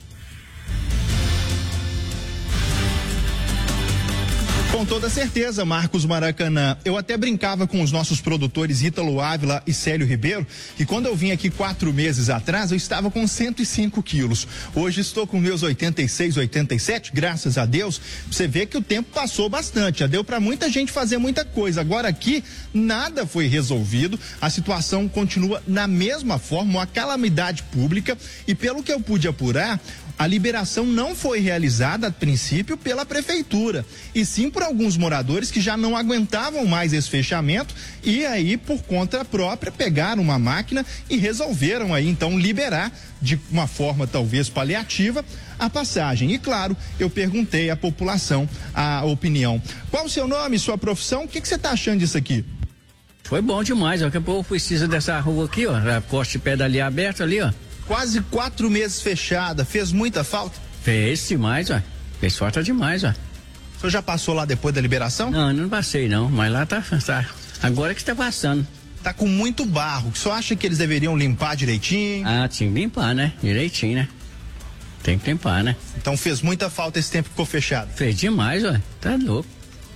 Com toda certeza, Marcos Maracanã. Eu até brincava com os nossos produtores Ítalo Ávila e Célio Ribeiro, que quando eu vim aqui 4 meses atrás, eu estava com 105 quilos. Hoje estou com meus 86, 87, graças a Deus. Você vê que o tempo passou bastante, já deu para muita gente fazer muita coisa. Agora aqui, nada foi resolvido, a situação continua na mesma forma, uma calamidade pública, e pelo que eu pude apurar, a liberação não foi realizada a princípio pela prefeitura, e sim por alguns moradores que já não aguentavam mais esse fechamento e aí, por conta própria, pegaram uma máquina e resolveram aí então liberar de uma forma talvez paliativa a passagem. E claro, eu perguntei à população a opinião. Qual o seu nome, sua profissão? O que você está achando disso aqui? Foi bom demais, ó, que o povo precisa dessa rua aqui, ó, a corte de pedra ali aberto ali, ó. Quase 4 meses fechada, fez muita falta? Fez demais, ó. Fez falta demais, ó. O senhor já passou lá depois da liberação? Não passei não, mas lá tá agora que está passando. Tá com muito barro, o senhor acha que eles deveriam limpar direitinho? Ah, tinha que limpar, né? Direitinho, né? Tem que limpar, né? Então fez muita falta esse tempo que ficou fechado? Fez demais, ó. Tá louco.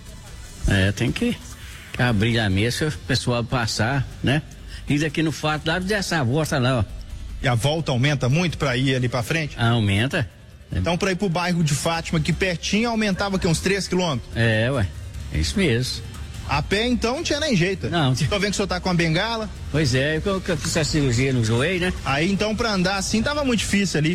Tem que abrir a mesa, o pessoal passar, né? E daqui no fato lá, dessa volta lá, ó. E a volta aumenta muito para ir ali para frente? Aumenta. Então, para ir pro bairro de Fátima, aqui pertinho, aumentava aqui uns 3 quilômetros? Ué, é isso mesmo. A pé, então, não tinha nem jeito. Não. Tô vendo que o senhor tá com a bengala. Pois é, eu fiz a cirurgia no joelho, né? Aí, então, para andar assim, tava muito difícil ali.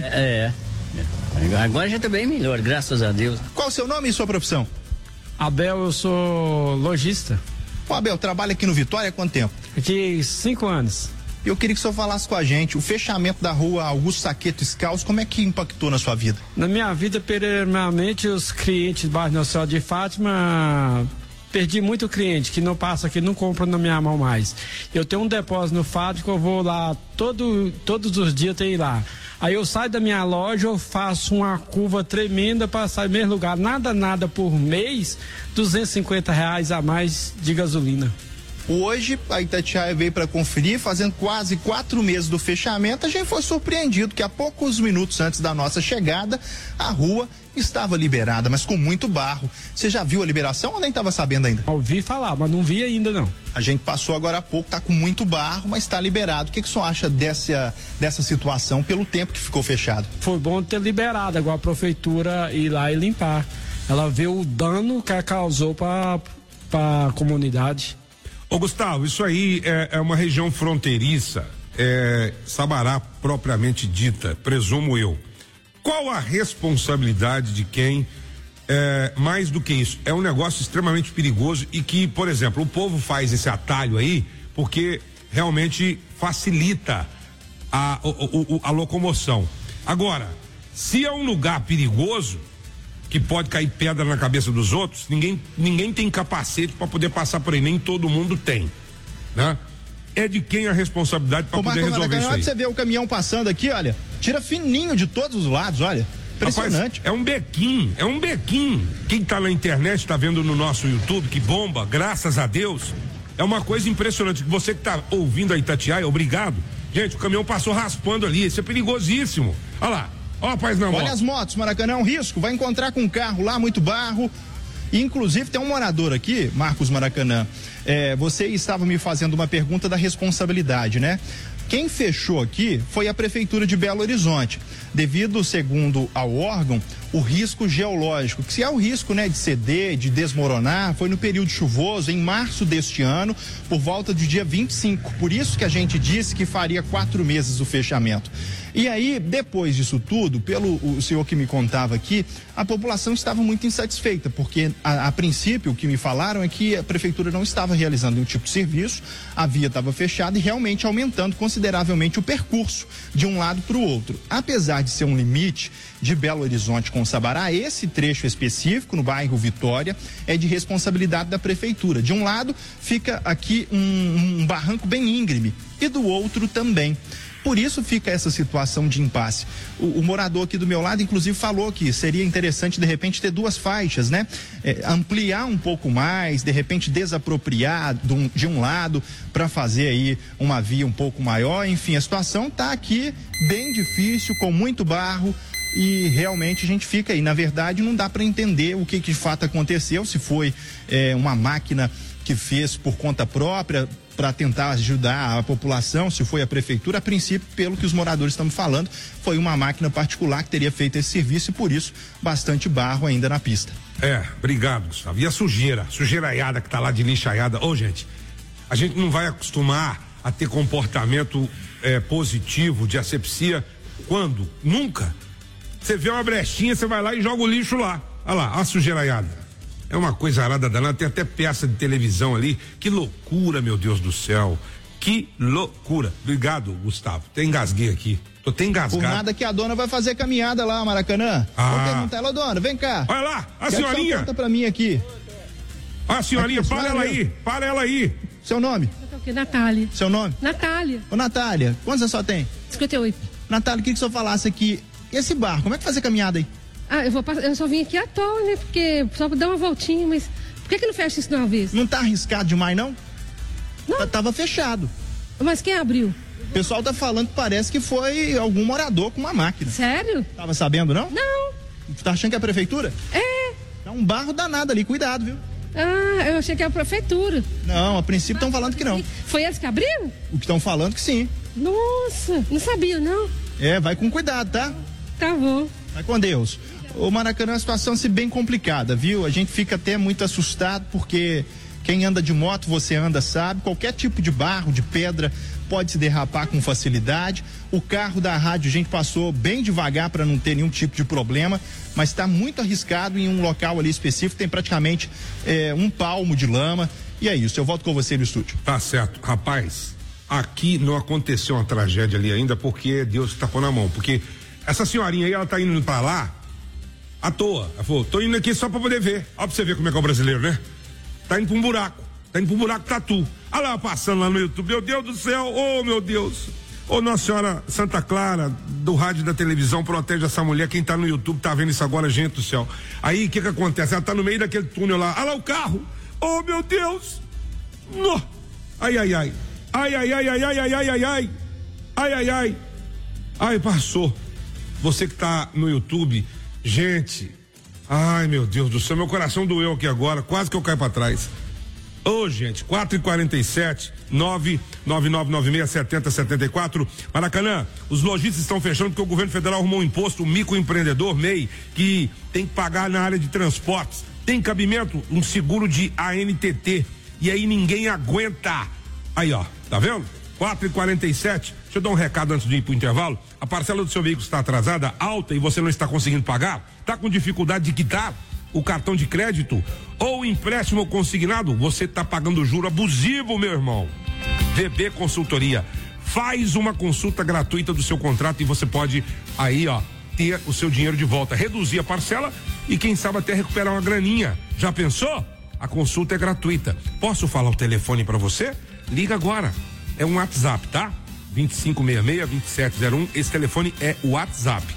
Agora já tá bem melhor, graças a Deus. Qual o seu nome e sua profissão? Abel, eu sou lojista. Ô, Abel, trabalha aqui no Vitória há quanto tempo? Aqui 5 anos. Eu queria que o senhor falasse com a gente, o fechamento da rua Augusto Saqueto Escalzo, como é que impactou na sua vida? Na minha vida, primeiramente, os clientes do bairro Nossa Senhora de Fátima, perdi muito cliente que não passa aqui, não compra na minha mão mais. Eu tenho um depósito no Fátima que eu vou lá, todos os dias tem lá. Aí eu saio da minha loja, eu faço uma curva tremenda para sair no mesmo lugar. Nada por mês, R$250 a mais de gasolina. Hoje, a Itatiaia veio para conferir, fazendo quase 4 meses do fechamento. A gente foi surpreendido que há poucos minutos antes da nossa chegada, a rua estava liberada, mas com muito barro. Você já viu a liberação ou nem estava sabendo ainda? Ouvi falar, mas não vi ainda não. A gente passou agora há pouco, tá com muito barro, mas está liberado. O que o senhor acha dessa situação pelo tempo que ficou fechado? Foi bom ter liberado, agora a prefeitura ir lá e limpar. Ela vê o dano que ela causou para a comunidade. Ô Gustavo, isso aí é uma região fronteiriça, Sabará propriamente dita, presumo eu. Qual a responsabilidade de quem, mais do que isso, é um negócio extremamente perigoso e que, por exemplo, o povo faz esse atalho aí porque realmente facilita a locomoção. Agora, se é um lugar perigoso, que pode cair pedra na cabeça dos outros, ninguém tem capacete para poder passar por aí, nem todo mundo tem, né? É de quem a responsabilidade para poder resolver isso aí. Você vê o caminhão passando aqui, olha, tira fininho de todos os lados, olha, impressionante. Rapaz, é um bequim, quem tá na internet, tá vendo no nosso YouTube, que bomba, graças a Deus, É uma coisa impressionante. Você que tá ouvindo a Itatiaia, obrigado. Gente, o caminhão passou raspando ali, isso é perigosíssimo. Olha lá, ó, rapaz na moto. Olha as motos, Maracanã, é um risco, vai encontrar com um carro lá, muito barro. Inclusive tem um morador aqui, Marcos Maracanã, você estava me fazendo uma pergunta da responsabilidade, né? Quem fechou aqui foi a Prefeitura de Belo Horizonte, devido, segundo ao órgão, o risco geológico, que se é o risco, né, de ceder, de desmoronar, foi no período chuvoso, em março deste ano, por volta do dia 25. Por isso que a gente disse que faria 4 meses o fechamento. E aí, depois disso tudo, pelo o senhor que me contava aqui, a população estava muito insatisfeita, porque a princípio o que me falaram é que a prefeitura não estava realizando nenhum tipo de serviço, a via estava fechada e realmente aumentando consideravelmente o percurso de um lado para o outro. Apesar de ser um limite de Belo Horizonte com Sabará, esse trecho específico no bairro Vitória é de responsabilidade da prefeitura. De um lado fica aqui um barranco bem íngreme e do outro também. Por isso fica essa situação de impasse. O morador aqui do meu lado, inclusive, falou que seria interessante, de repente, ter 2 faixas, né? Ampliar um pouco mais, de repente desapropriar de um lado para fazer aí uma via um pouco maior. Enfim, a situação está aqui bem difícil, com muito barro. E realmente a gente fica aí. Na verdade, não dá para entender o que de fato aconteceu, se foi uma máquina que fez por conta própria para tentar ajudar a população, se foi a prefeitura. A princípio, pelo que os moradores estão me falando, foi uma máquina particular que teria feito esse serviço e por isso bastante barro ainda na pista. Obrigado, Gustavo. E a sujeiraiada que tá lá de lixaiada. Ô, gente, a gente não vai acostumar a ter comportamento positivo de asepsia quando? Nunca. Você vê uma brechinha, você vai lá e joga o lixo lá. Olha lá, a sujeiraiada. É uma coisa arada danada, tem até peça de televisão ali. Que loucura, meu Deus do céu. Que loucura. Obrigado, Gustavo. Até engasguei aqui. Tô até engasgado. Por nada que a dona vai fazer caminhada lá, Maracanã. Vou perguntar ela, dona, vem cá. Olha lá, a senhorinha. Conta pra mim aqui. A senhorinha, aqui, para ela aí. Seu nome? Natália. Seu nome? Natália. Ô, Natália, quantos anos só tem? 58. Natália, queria que o senhor falasse aqui, esse bar, como é que fazer caminhada aí? Eu só vim aqui à toa, né? Porque só pra dar uma voltinha, mas por que não fecha isso de uma vez? Não tá arriscado demais, não? Não. Tava fechado. Mas quem abriu? O pessoal tá falando que parece que foi algum morador com uma máquina. Sério? Tava sabendo, não? Não. Tá achando que é a prefeitura? É um barro danado ali, cuidado, viu? Eu achei que era a prefeitura. Não, a princípio estão falando que não. Foi eles que abriram? O que estão falando que sim. Nossa, não sabia, não. Vai com cuidado, tá? Tá bom. Vai com Deus. O Maracanã é uma situação assim, bem complicada, viu? A gente fica até muito assustado porque quem anda de moto, você anda, sabe, qualquer tipo de barro, de pedra pode se derrapar com facilidade. O carro da rádio a gente passou bem devagar para não ter nenhum tipo de problema, mas está muito arriscado em um local ali específico, tem praticamente 1 palmo de lama. E é isso, eu volto com você no estúdio. Tá certo. Rapaz, aqui não aconteceu uma tragédia ali ainda porque Deus tacou na mão, porque essa senhorinha aí, ela tá indo pra lá à toa. Ela falou, tô indo aqui só pra poder ver. Ó, pra você ver como é que é o brasileiro, né? Tá indo pra um buraco. Tá indo pra um buraco tatu. Olha lá, passando lá no YouTube. Meu Deus do céu, meu Deus. Nossa Senhora Santa Clara, do rádio e da televisão, protege essa mulher. Quem tá no YouTube tá vendo isso agora, gente do céu. Aí, o que acontece? Ela tá no meio daquele túnel lá. Olha lá o carro. Meu Deus. No. Ai, ai, ai. Ai, ai, ai, ai, ai, ai, ai, ai, ai. Ai, ai, ai. Ai, passou. Você que tá no YouTube, gente, ai meu Deus do céu, meu coração doeu aqui agora, quase que eu caio pra trás. Gente, 4h47, 999967074. Maracanã, os lojistas estão fechando porque o governo federal arrumou um imposto, o microempreendedor, MEI, que tem que pagar na área de transportes. Tem cabimento um seguro de ANTT. E aí ninguém aguenta. Aí, ó, tá vendo? 4h47. Deixa eu dar um recado antes de ir pro intervalo. A parcela do seu veículo está atrasada, alta, e você não está conseguindo pagar? Tá com dificuldade de quitar o cartão de crédito ou o empréstimo consignado? Você tá pagando juro abusivo, meu irmão. VB Consultoria. Faz uma consulta gratuita do seu contrato e você pode aí, ó, ter o seu dinheiro de volta, reduzir a parcela e quem sabe até recuperar uma graninha. Já pensou? A consulta é gratuita. Posso falar o telefone para você? Liga agora. É um WhatsApp, tá? 2566-2701. Esse telefone é o WhatsApp.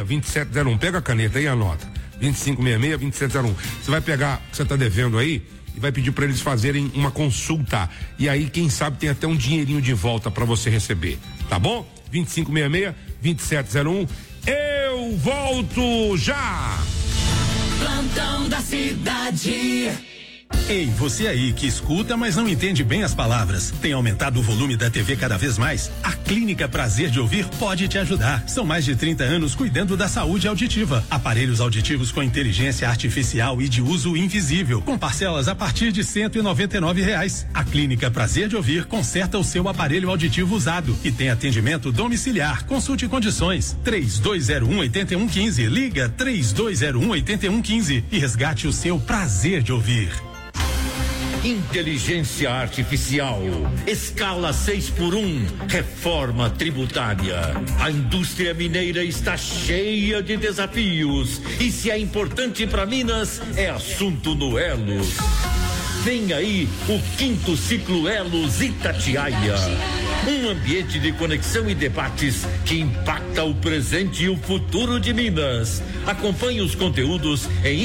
2566-2701. Pega a caneta aí e anota. 2566-2701. Você vai pegar o que você tá devendo aí e vai pedir para eles fazerem uma consulta. E aí, quem sabe, tem até um dinheirinho de volta para você receber. Tá bom? 2566-2701. Eu volto já! Plantão da cidade. Ei, você aí que escuta, mas não entende bem as palavras. Tem aumentado o volume da TV cada vez mais? A Clínica Prazer de Ouvir pode te ajudar. São mais de 30 anos cuidando da saúde auditiva. Aparelhos auditivos com inteligência artificial e de uso invisível, com parcelas a partir de R$199. A Clínica Prazer de Ouvir conserta o seu aparelho auditivo usado e tem atendimento domiciliar. Consulte condições. 3201-8115. Liga 3201-8115 e resgate o seu prazer de ouvir. Inteligência artificial, escala 6x1, reforma tributária. A indústria mineira está cheia de desafios e se é importante para Minas, é assunto no Elos. Vem aí o 5º ciclo Elos Itatiaia. Um ambiente de conexão e debates que impacta o presente e o futuro de Minas. Acompanhe os conteúdos em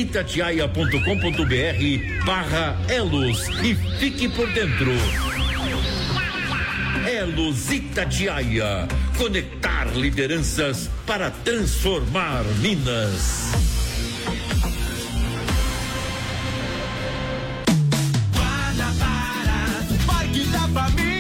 itatiaia.com.br/Elos e fique por dentro. Elos Itatiaia. Conectar lideranças para transformar Minas. Parque da Família.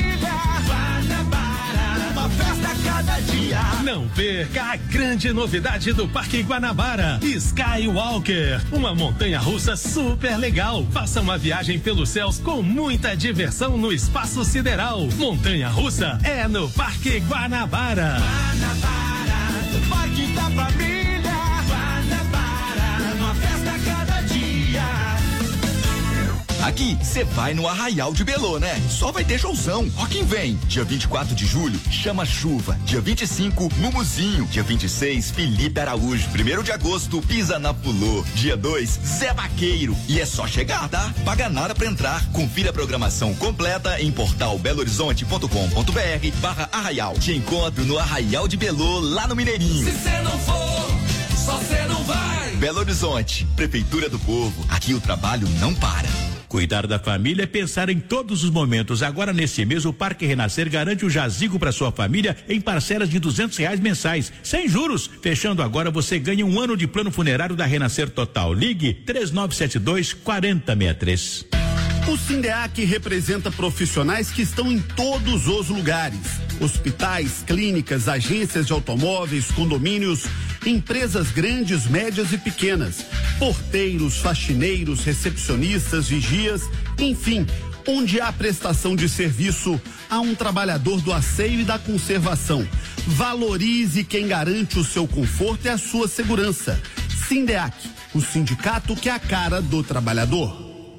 Uma festa a cada dia. Não perca a grande novidade do Parque Guanabara, Skywalker, uma montanha-russa super legal. Faça uma viagem pelos céus com muita diversão no espaço sideral. Montanha-russa é no Parque Guanabara. Guanabara, Parque da Família. Guanabara, uma festa a cada dia. Aqui, você vai no Arraial de Belô, né? Só vai ter showzão. Ó quem vem. Dia 24 de julho, Chama Chuva. Dia 25, Mumuzinho. Dia 26, Felipe Araújo. 1º de agosto, Pisa na Pulô. Dia 2, Zé Vaqueiro. E é só chegar, tá? Paga nada pra entrar. Confira a programação completa em portal belohorizonte.com.br/Arraial. Te encontro no Arraial de Belô, lá no Mineirinho. Se você não for, só você não vai. Belo Horizonte, Prefeitura do Povo. Aqui o trabalho não para. Cuidar da família é pensar em todos os momentos. Agora, nesse mês, o Parque Renascer garante o jazigo para sua família em parcelas de R$200 mensais, sem juros. Fechando agora, você ganha 1 ano de plano funerário da Renascer Total. Ligue 3972-4063. O Sindeac representa profissionais que estão em todos os lugares: hospitais, clínicas, agências de automóveis, condomínios, empresas grandes, médias e pequenas, porteiros, faxineiros, recepcionistas, vigias, enfim, onde há prestação de serviço, há um trabalhador do asseio e da conservação. Valorize quem garante o seu conforto e a sua segurança. Sindeac, o sindicato que é a cara do trabalhador.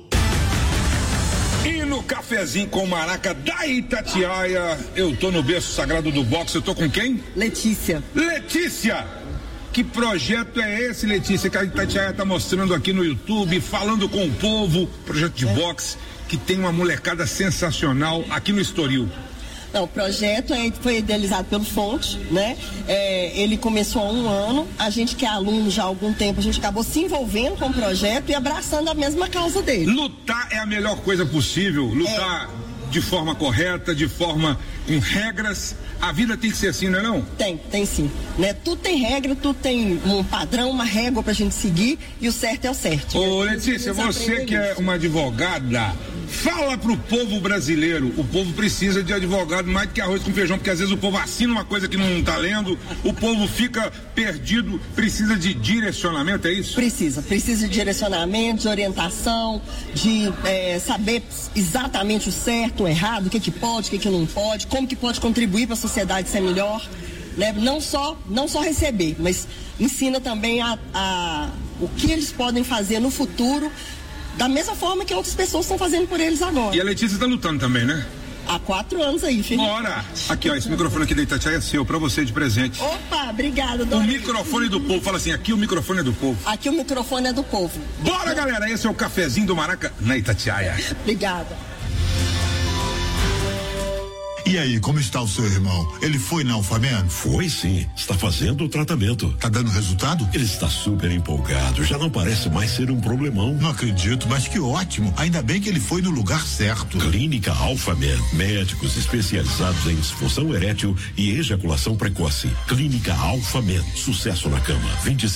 E no cafezinho com maraca da Itatiaia, eu tô no berço sagrado do boxe, eu tô com quem? Letícia. Letícia! Que projeto é esse, Letícia, que a Itatiaia tá mostrando aqui no YouTube, falando com o povo, projeto de boxe, que tem uma molecada sensacional aqui no Estoril. Não, o projeto foi idealizado pelo Fonte, né? Ele começou há 1 ano, a gente que é aluno já há algum tempo, a gente acabou se envolvendo com o projeto e abraçando a mesma causa dele. Lutar é a melhor coisa possível, lutar de forma correta, de forma com regras. A vida tem que ser assim, não é não? Tem sim, né? Tudo tem regra, tudo tem um padrão, uma régua pra gente seguir e o certo é o certo. Ô, Letícia, você que é uma advogada, fala pro povo brasileiro, o povo precisa de advogado mais do que arroz com feijão, porque às vezes o povo assina uma coisa que não tá lendo, o povo fica perdido, precisa de direcionamento, é isso? Precisa de direcionamento, de orientação, de saber exatamente o certo, o errado, o que pode, o que não pode, como que pode contribuir para a sociedade ser melhor, né? Não só receber, mas ensina também o que eles podem fazer no futuro, da mesma forma que outras pessoas estão fazendo por eles agora. E a Letícia está lutando também, né? Há 4 anos aí, filho. Bora! Aqui, ó, esse microfone aqui da Itatiaia é seu, pra você de presente. Opa, obrigada, dona. O microfone do povo, fala assim, aqui o microfone é do povo. Aqui o microfone é do povo. Bora, galera, esse é o cafezinho do Maraca na Itatiaia. Obrigada. E aí, como está o seu irmão? Ele foi na Alfamed? Foi sim, está fazendo o tratamento. Tá dando resultado? Ele está super empolgado, já não parece mais ser um problemão. Não acredito, mas que ótimo. Ainda bem que ele foi no lugar certo. Clínica Alfamed, médicos especializados em disfunção erétil e ejaculação precoce. Clínica Alfamed, sucesso na cama.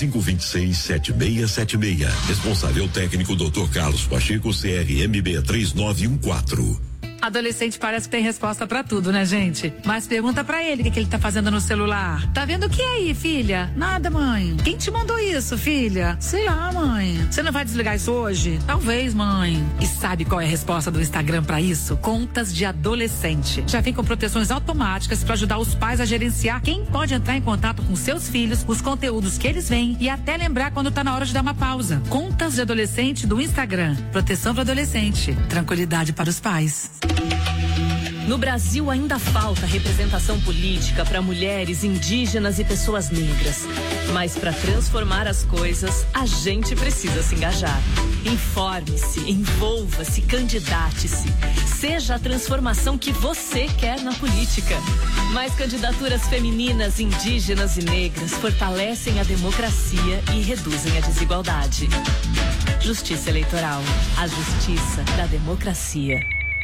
2526-7676. Responsável técnico Dr. Carlos Pacheco, CRMB 3914. Adolescente parece que tem resposta pra tudo, né, gente? Mas pergunta pra ele o que ele tá fazendo no celular. Tá vendo o que aí, filha? Nada, mãe. Quem te mandou isso, filha? Sei lá, mãe. Você não vai desligar isso hoje? Talvez, mãe. E sabe qual é a resposta do Instagram pra isso? Contas de adolescente. Já vem com proteções automáticas pra ajudar os pais a gerenciar quem pode entrar em contato com seus filhos, os conteúdos que eles veem e até lembrar quando tá na hora de dar uma pausa. Contas de adolescente do Instagram. Proteção para adolescente. Tranquilidade para os pais. No Brasil ainda falta representação política para mulheres, indígenas e pessoas negras. Mas para transformar as coisas, a gente precisa se engajar. Informe-se, envolva-se, candidate-se. Seja a transformação que você quer na política. Mais candidaturas femininas, indígenas e negras fortalecem a democracia e reduzem a desigualdade. Justiça Eleitoral. A justiça da democracia.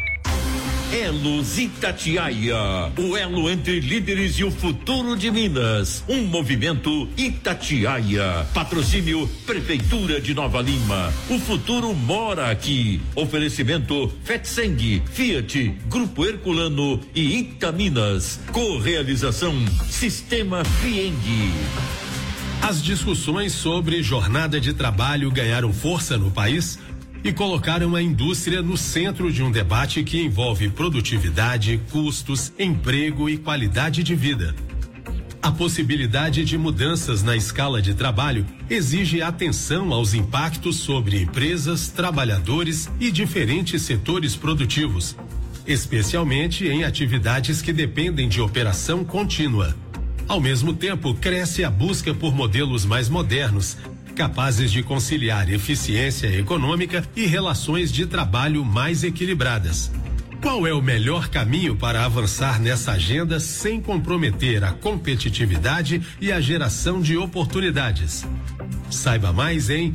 Elos Itatiaia, o elo entre líderes e o futuro de Minas. Um movimento Itatiaia. Patrocínio Prefeitura de Nova Lima. O futuro mora aqui. Oferecimento Fetseng, Fiat, Grupo Herculano e Itaminas. Correalização Sistema Fieng. As discussões sobre jornada de trabalho ganharam força no país e colocaram a indústria no centro de um debate que envolve produtividade, custos, emprego e qualidade de vida. A possibilidade de mudanças na escala de trabalho exige atenção aos impactos sobre empresas, trabalhadores e diferentes setores produtivos, especialmente em atividades que dependem de operação contínua. Ao mesmo tempo, cresce a busca por modelos mais modernos, capazes de conciliar eficiência econômica e relações de trabalho mais equilibradas. Qual é o melhor caminho para avançar nessa agenda sem comprometer a competitividade e a geração de oportunidades? Saiba mais em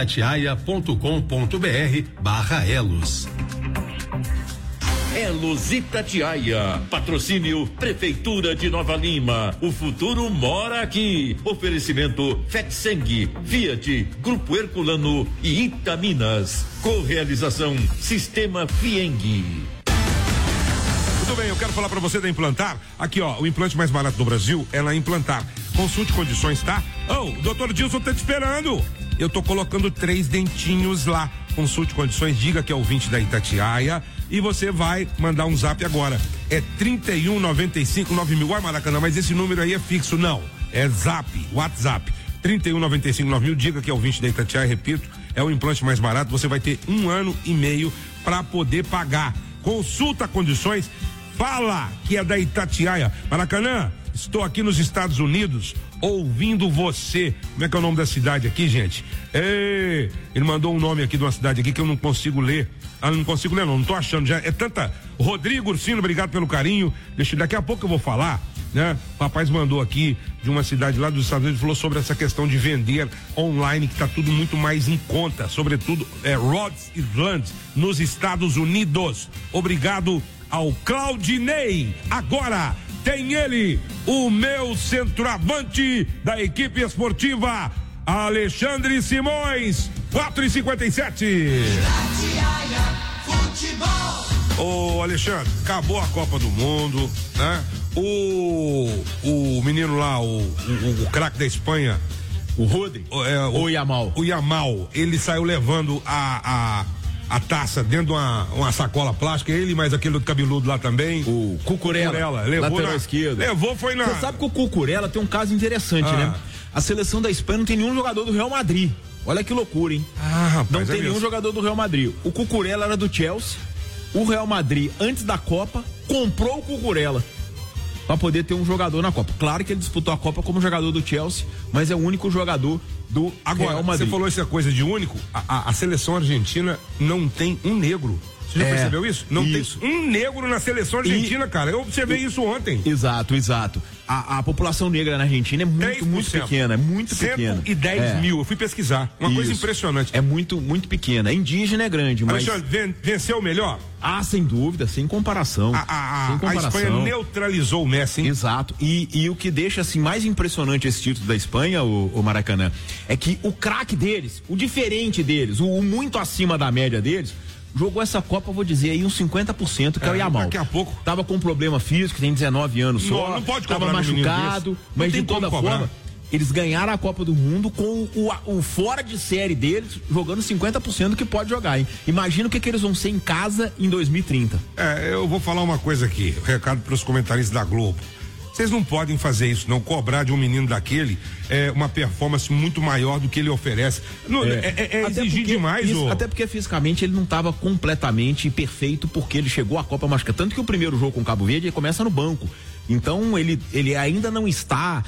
itatiaia.com.br/elos. Elos Itatiaia. Patrocínio Prefeitura de Nova Lima. O futuro mora aqui. Oferecimento Fetseng, Fiat, Grupo Herculano e Itaminas. Correalização Sistema Fieng. Muito bem, eu quero falar pra você da Implantar. Aqui, ó, o implante mais barato do Brasil é na Implantar. Consulte condições, tá? O doutor Dilson tá te esperando. Eu tô colocando 3 dentinhos lá. Consulte condições, diga que é ouvinte da Itatiaia e você vai mandar um zap agora. É 3195-9000. Uai, Maracanã, mas esse número aí é fixo. Não, é zap, WhatsApp. 3195-9000, diga que é ouvinte da Itatiaia, repito, é o implante mais barato. Você vai ter 1 ano e meio para poder pagar. Consulta condições, fala que é da Itatiaia. Maracanã, estou aqui nos Estados Unidos ouvindo você. Como é que é o nome da cidade aqui, gente? Ele mandou um nome aqui de uma cidade aqui que eu não consigo ler. Não consigo ler, não tô achando já. É tanta. Rodrigo Ursino, obrigado pelo carinho. Daqui a pouco eu vou falar, né? O rapaz mandou aqui de uma cidade lá dos Estados Unidos, falou sobre essa questão de vender online, que tá tudo muito mais em conta, sobretudo Rhode Island, nos Estados Unidos. Obrigado ao Claudinei. Agora tem ele, o meu centroavante da equipe esportiva, Alexandre Simões, 4h57. Ô Alexandre, acabou a Copa do Mundo, né? O menino lá, o craque da Espanha, o Rodri, o Yamal. O Yamal, ele saiu levando a taça dentro de uma sacola plástica, ele mais aquele cabeludo lá também. O Cucurella levou lateral esquerdo. Foi na... Você sabe que o Cucurella tem um caso interessante, né? A seleção da Espanha não tem nenhum jogador do Real Madrid. Olha que loucura, hein? Rapaz, não tem nenhum jogador do Real Madrid. O Cucurella era do Chelsea. O Real Madrid, antes da Copa, comprou o Cucurella para poder ter um jogador na Copa. Claro que ele disputou a Copa como jogador do Chelsea, mas é o único jogador do Real Madrid. Você falou essa coisa de único, a seleção argentina não tem um negro. Você já percebeu isso? Não tem um negro na seleção argentina, cara. Eu observei isso ontem. Exato. A população negra na Argentina é muito pequena, é muito pequena. 110 mil, eu fui pesquisar. Uma coisa impressionante. É muito pequena. Indígena é grande, mas... Alexandre, venceu o melhor? Sem dúvida, sem comparação. A Espanha neutralizou o Messi, hein? Exato. E o que deixa assim mais impressionante esse título da Espanha, o Maracanã, é que o craque deles, o diferente deles, o muito acima da média deles, jogou essa Copa, vou dizer aí, uns 50%, que é o Yamal. Daqui a pouco. Tava com problema físico, tem 19 anos só. Não pode tava machucado, mas de toda forma, eles ganharam a Copa do Mundo com o fora de série deles, jogando 50% do que pode jogar, hein? Imagina o que eles vão ser em casa em 2030. Eu vou falar uma coisa aqui, recado para os comentaristas da Globo. Vocês não podem fazer isso, não cobrar de um menino daquele uma performance muito maior do que ele oferece. Exigir demais. Até porque fisicamente ele não estava completamente perfeito, porque ele chegou à Copa machucado. Tanto que o primeiro jogo com o Cabo Verde ele começa no banco. Então ele ainda não está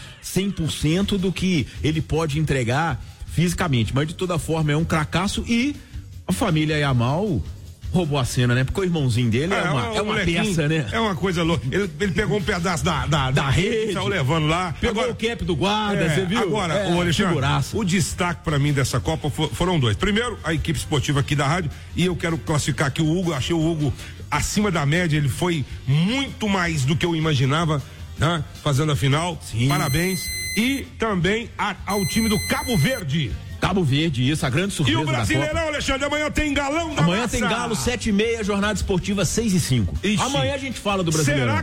100% do que ele pode entregar fisicamente. Mas de toda forma é um cracaço e a família Yamal roubou a cena, né? Porque o irmãozinho dele é uma peça, né? É uma coisa louca. Ele pegou um pedaço da rede, saiu levando lá. Pegou o cap do guarda, você viu? Agora, Alexandre, o destaque pra mim dessa Copa foram dois. Primeiro, a equipe esportiva aqui da rádio, e eu quero classificar aqui o Hugo. Eu achei o Hugo acima da média, ele foi muito mais do que eu imaginava, né? Fazendo a final. Sim. Parabéns. E também ao time do Cabo Verde. Cabo Verde, isso, a grande surpresa. E o Brasileirão, Alexandre, amanhã tem Galão da Amanhã Massa. Tem Galo, 7h30, jornada esportiva 6h05. Amanhã a gente fala do Brasileirão.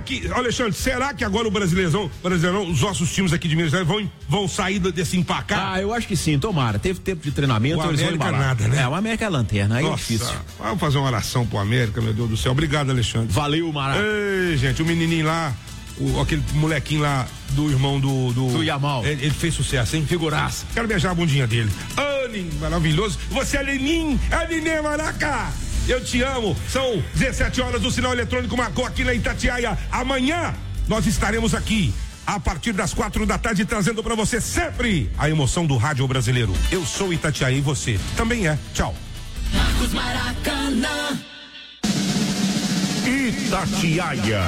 Será que agora o Brasileirão, os nossos times aqui de Minas Gerais vão sair desse empacar? Eu acho que sim, tomara. Teve tempo de treinamento, o eles América vão nada, né? O América é a lanterna, aí Nossa, é difícil. Vamos fazer uma oração pro América, meu Deus do céu. Obrigado, Alexandre. Valeu, Mara. Ei, gente, o menininho lá, aquele molequinho lá do irmão do Yamal. Ele fez sucesso, hein? Figuraça. Quero beijar a bundinha dele. Maravilhoso. Você é Lenin, Nenê Maraca. Eu te amo. São 17 horas, o sinal eletrônico marcou aqui na Itatiaia. Amanhã nós estaremos aqui a partir das 4 da tarde trazendo pra você sempre a emoção do rádio brasileiro. Eu sou Itatiaia e você também é. Tchau. Marcos Maracanã. Itatiaia.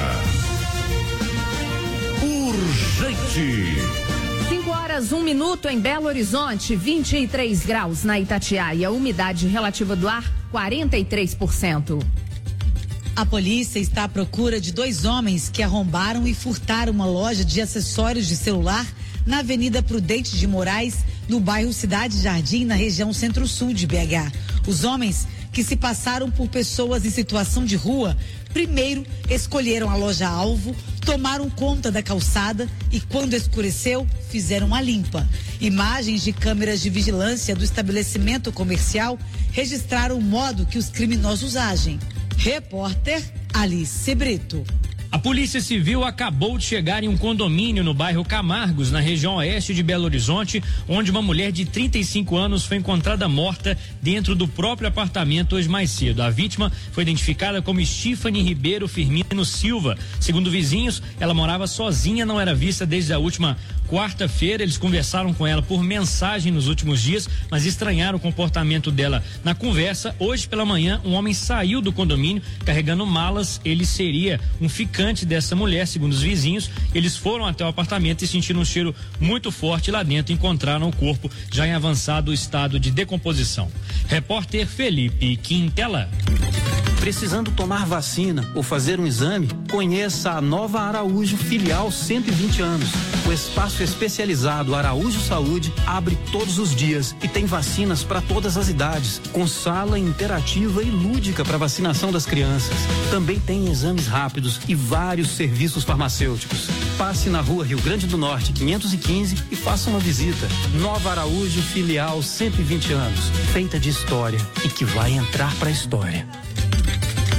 Urgente. 5h01 em Belo Horizonte, 23 graus na Itatiaia, umidade relativa do ar 43%. A polícia está à procura de 2 homens que arrombaram e furtaram uma loja de acessórios de celular na Avenida Prudente de Moraes, no bairro Cidade Jardim, na região centro-sul de BH. Os homens, que se passaram por pessoas em situação de rua, primeiro escolheram a loja alvo, tomaram conta da calçada e, quando escureceu, fizeram a limpa. Imagens de câmeras de vigilância do estabelecimento comercial registraram o modo que os criminosos agem. Repórter Alice Brito. A Polícia Civil acabou de chegar em um condomínio no bairro Camargos, na região oeste de Belo Horizonte, onde uma mulher de 35 anos foi encontrada morta dentro do próprio apartamento hoje mais cedo. A vítima foi identificada como Stephanie Ribeiro Firmino Silva. Segundo vizinhos, ela morava sozinha, não era vista desde a última quarta-feira. Eles conversaram com ela por mensagem nos últimos dias, mas estranharam o comportamento dela na conversa. Hoje pela manhã, um homem saiu do condomínio carregando malas. Ele seria um ficante dessa mulher, segundo os vizinhos. Eles foram até o apartamento e sentiram um cheiro muito forte lá dentro e encontraram o corpo já em avançado estado de decomposição. Repórter Felipe Quintela. Precisando tomar vacina ou fazer um exame? Conheça a Nova Araújo Filial 120 anos. O espaço especializado Araújo Saúde abre todos os dias e tem vacinas para todas as idades, com sala interativa e lúdica para vacinação das crianças. Também tem exames rápidos e vários serviços farmacêuticos. Passe na Rua Rio Grande do Norte 515 e faça uma visita. Nova Araújo Filial 120 anos, feita de história e que vai entrar para a história.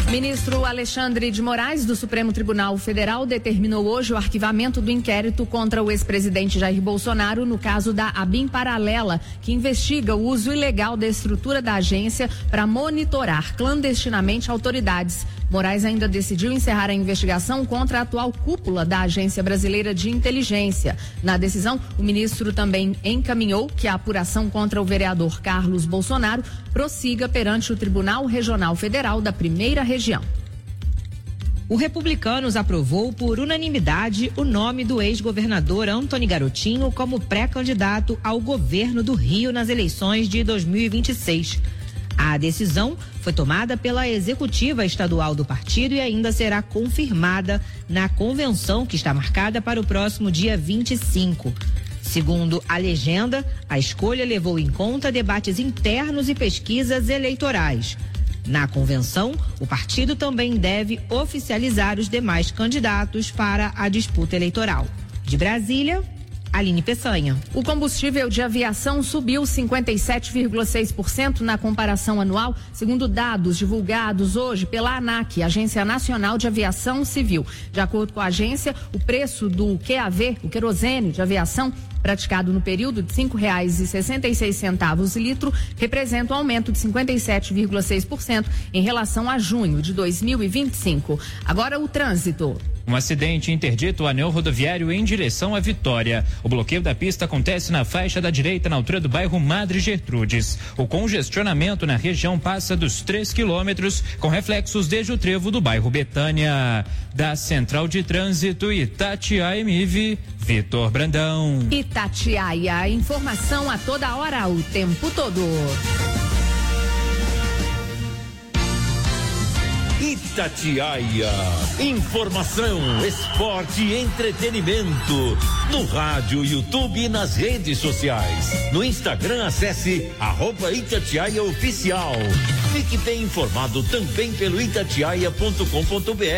Ministro Alexandre de Moraes, do Supremo Tribunal Federal, determinou hoje o arquivamento do inquérito contra o ex-presidente Jair Bolsonaro no caso da ABIN Paralela, que investiga o uso ilegal da estrutura da agência para monitorar clandestinamente autoridades. Moraes ainda decidiu encerrar a investigação contra a atual cúpula da Agência Brasileira de Inteligência. Na decisão, o ministro também encaminhou que a apuração contra o vereador Carlos Bolsonaro prossiga perante o Tribunal Regional Federal da Primeira Região. O Republicanos aprovou por unanimidade o nome do ex-governador Antony Garotinho como pré-candidato ao governo do Rio nas eleições de 2026. A decisão foi tomada pela executiva estadual do partido e ainda será confirmada na convenção que está marcada para o próximo dia 25. Segundo a legenda, a escolha levou em conta debates internos e pesquisas eleitorais. Na convenção, o partido também deve oficializar os demais candidatos para a disputa eleitoral. De Brasília, Aline Peçanha. O combustível de aviação subiu 57,6% na comparação anual, segundo dados divulgados hoje pela ANAC, Agência Nacional de Aviação Civil. De acordo com a agência, o preço do QAV, o querosene de aviação, praticado no período de R$ 5,66 litro, representa um aumento de 57,6% em relação a junho de 2025. Agora o trânsito. Um acidente interdita o anel rodoviário em direção à Vitória. O bloqueio da pista acontece na faixa da direita, na altura do bairro Madre Gertrudes. O congestionamento na região passa dos 3 quilômetros, com reflexos desde o trevo do bairro Betânia. Da Central de Trânsito Itatiaia MIV, Vitor Brandão. Itatiaia, informação a toda hora, o tempo todo. Itatiaia, informação, esporte e entretenimento, no rádio, YouTube e nas redes sociais. No Instagram, acesse @Itatiaia Oficial. Fique bem informado também pelo itatiaia.com.br.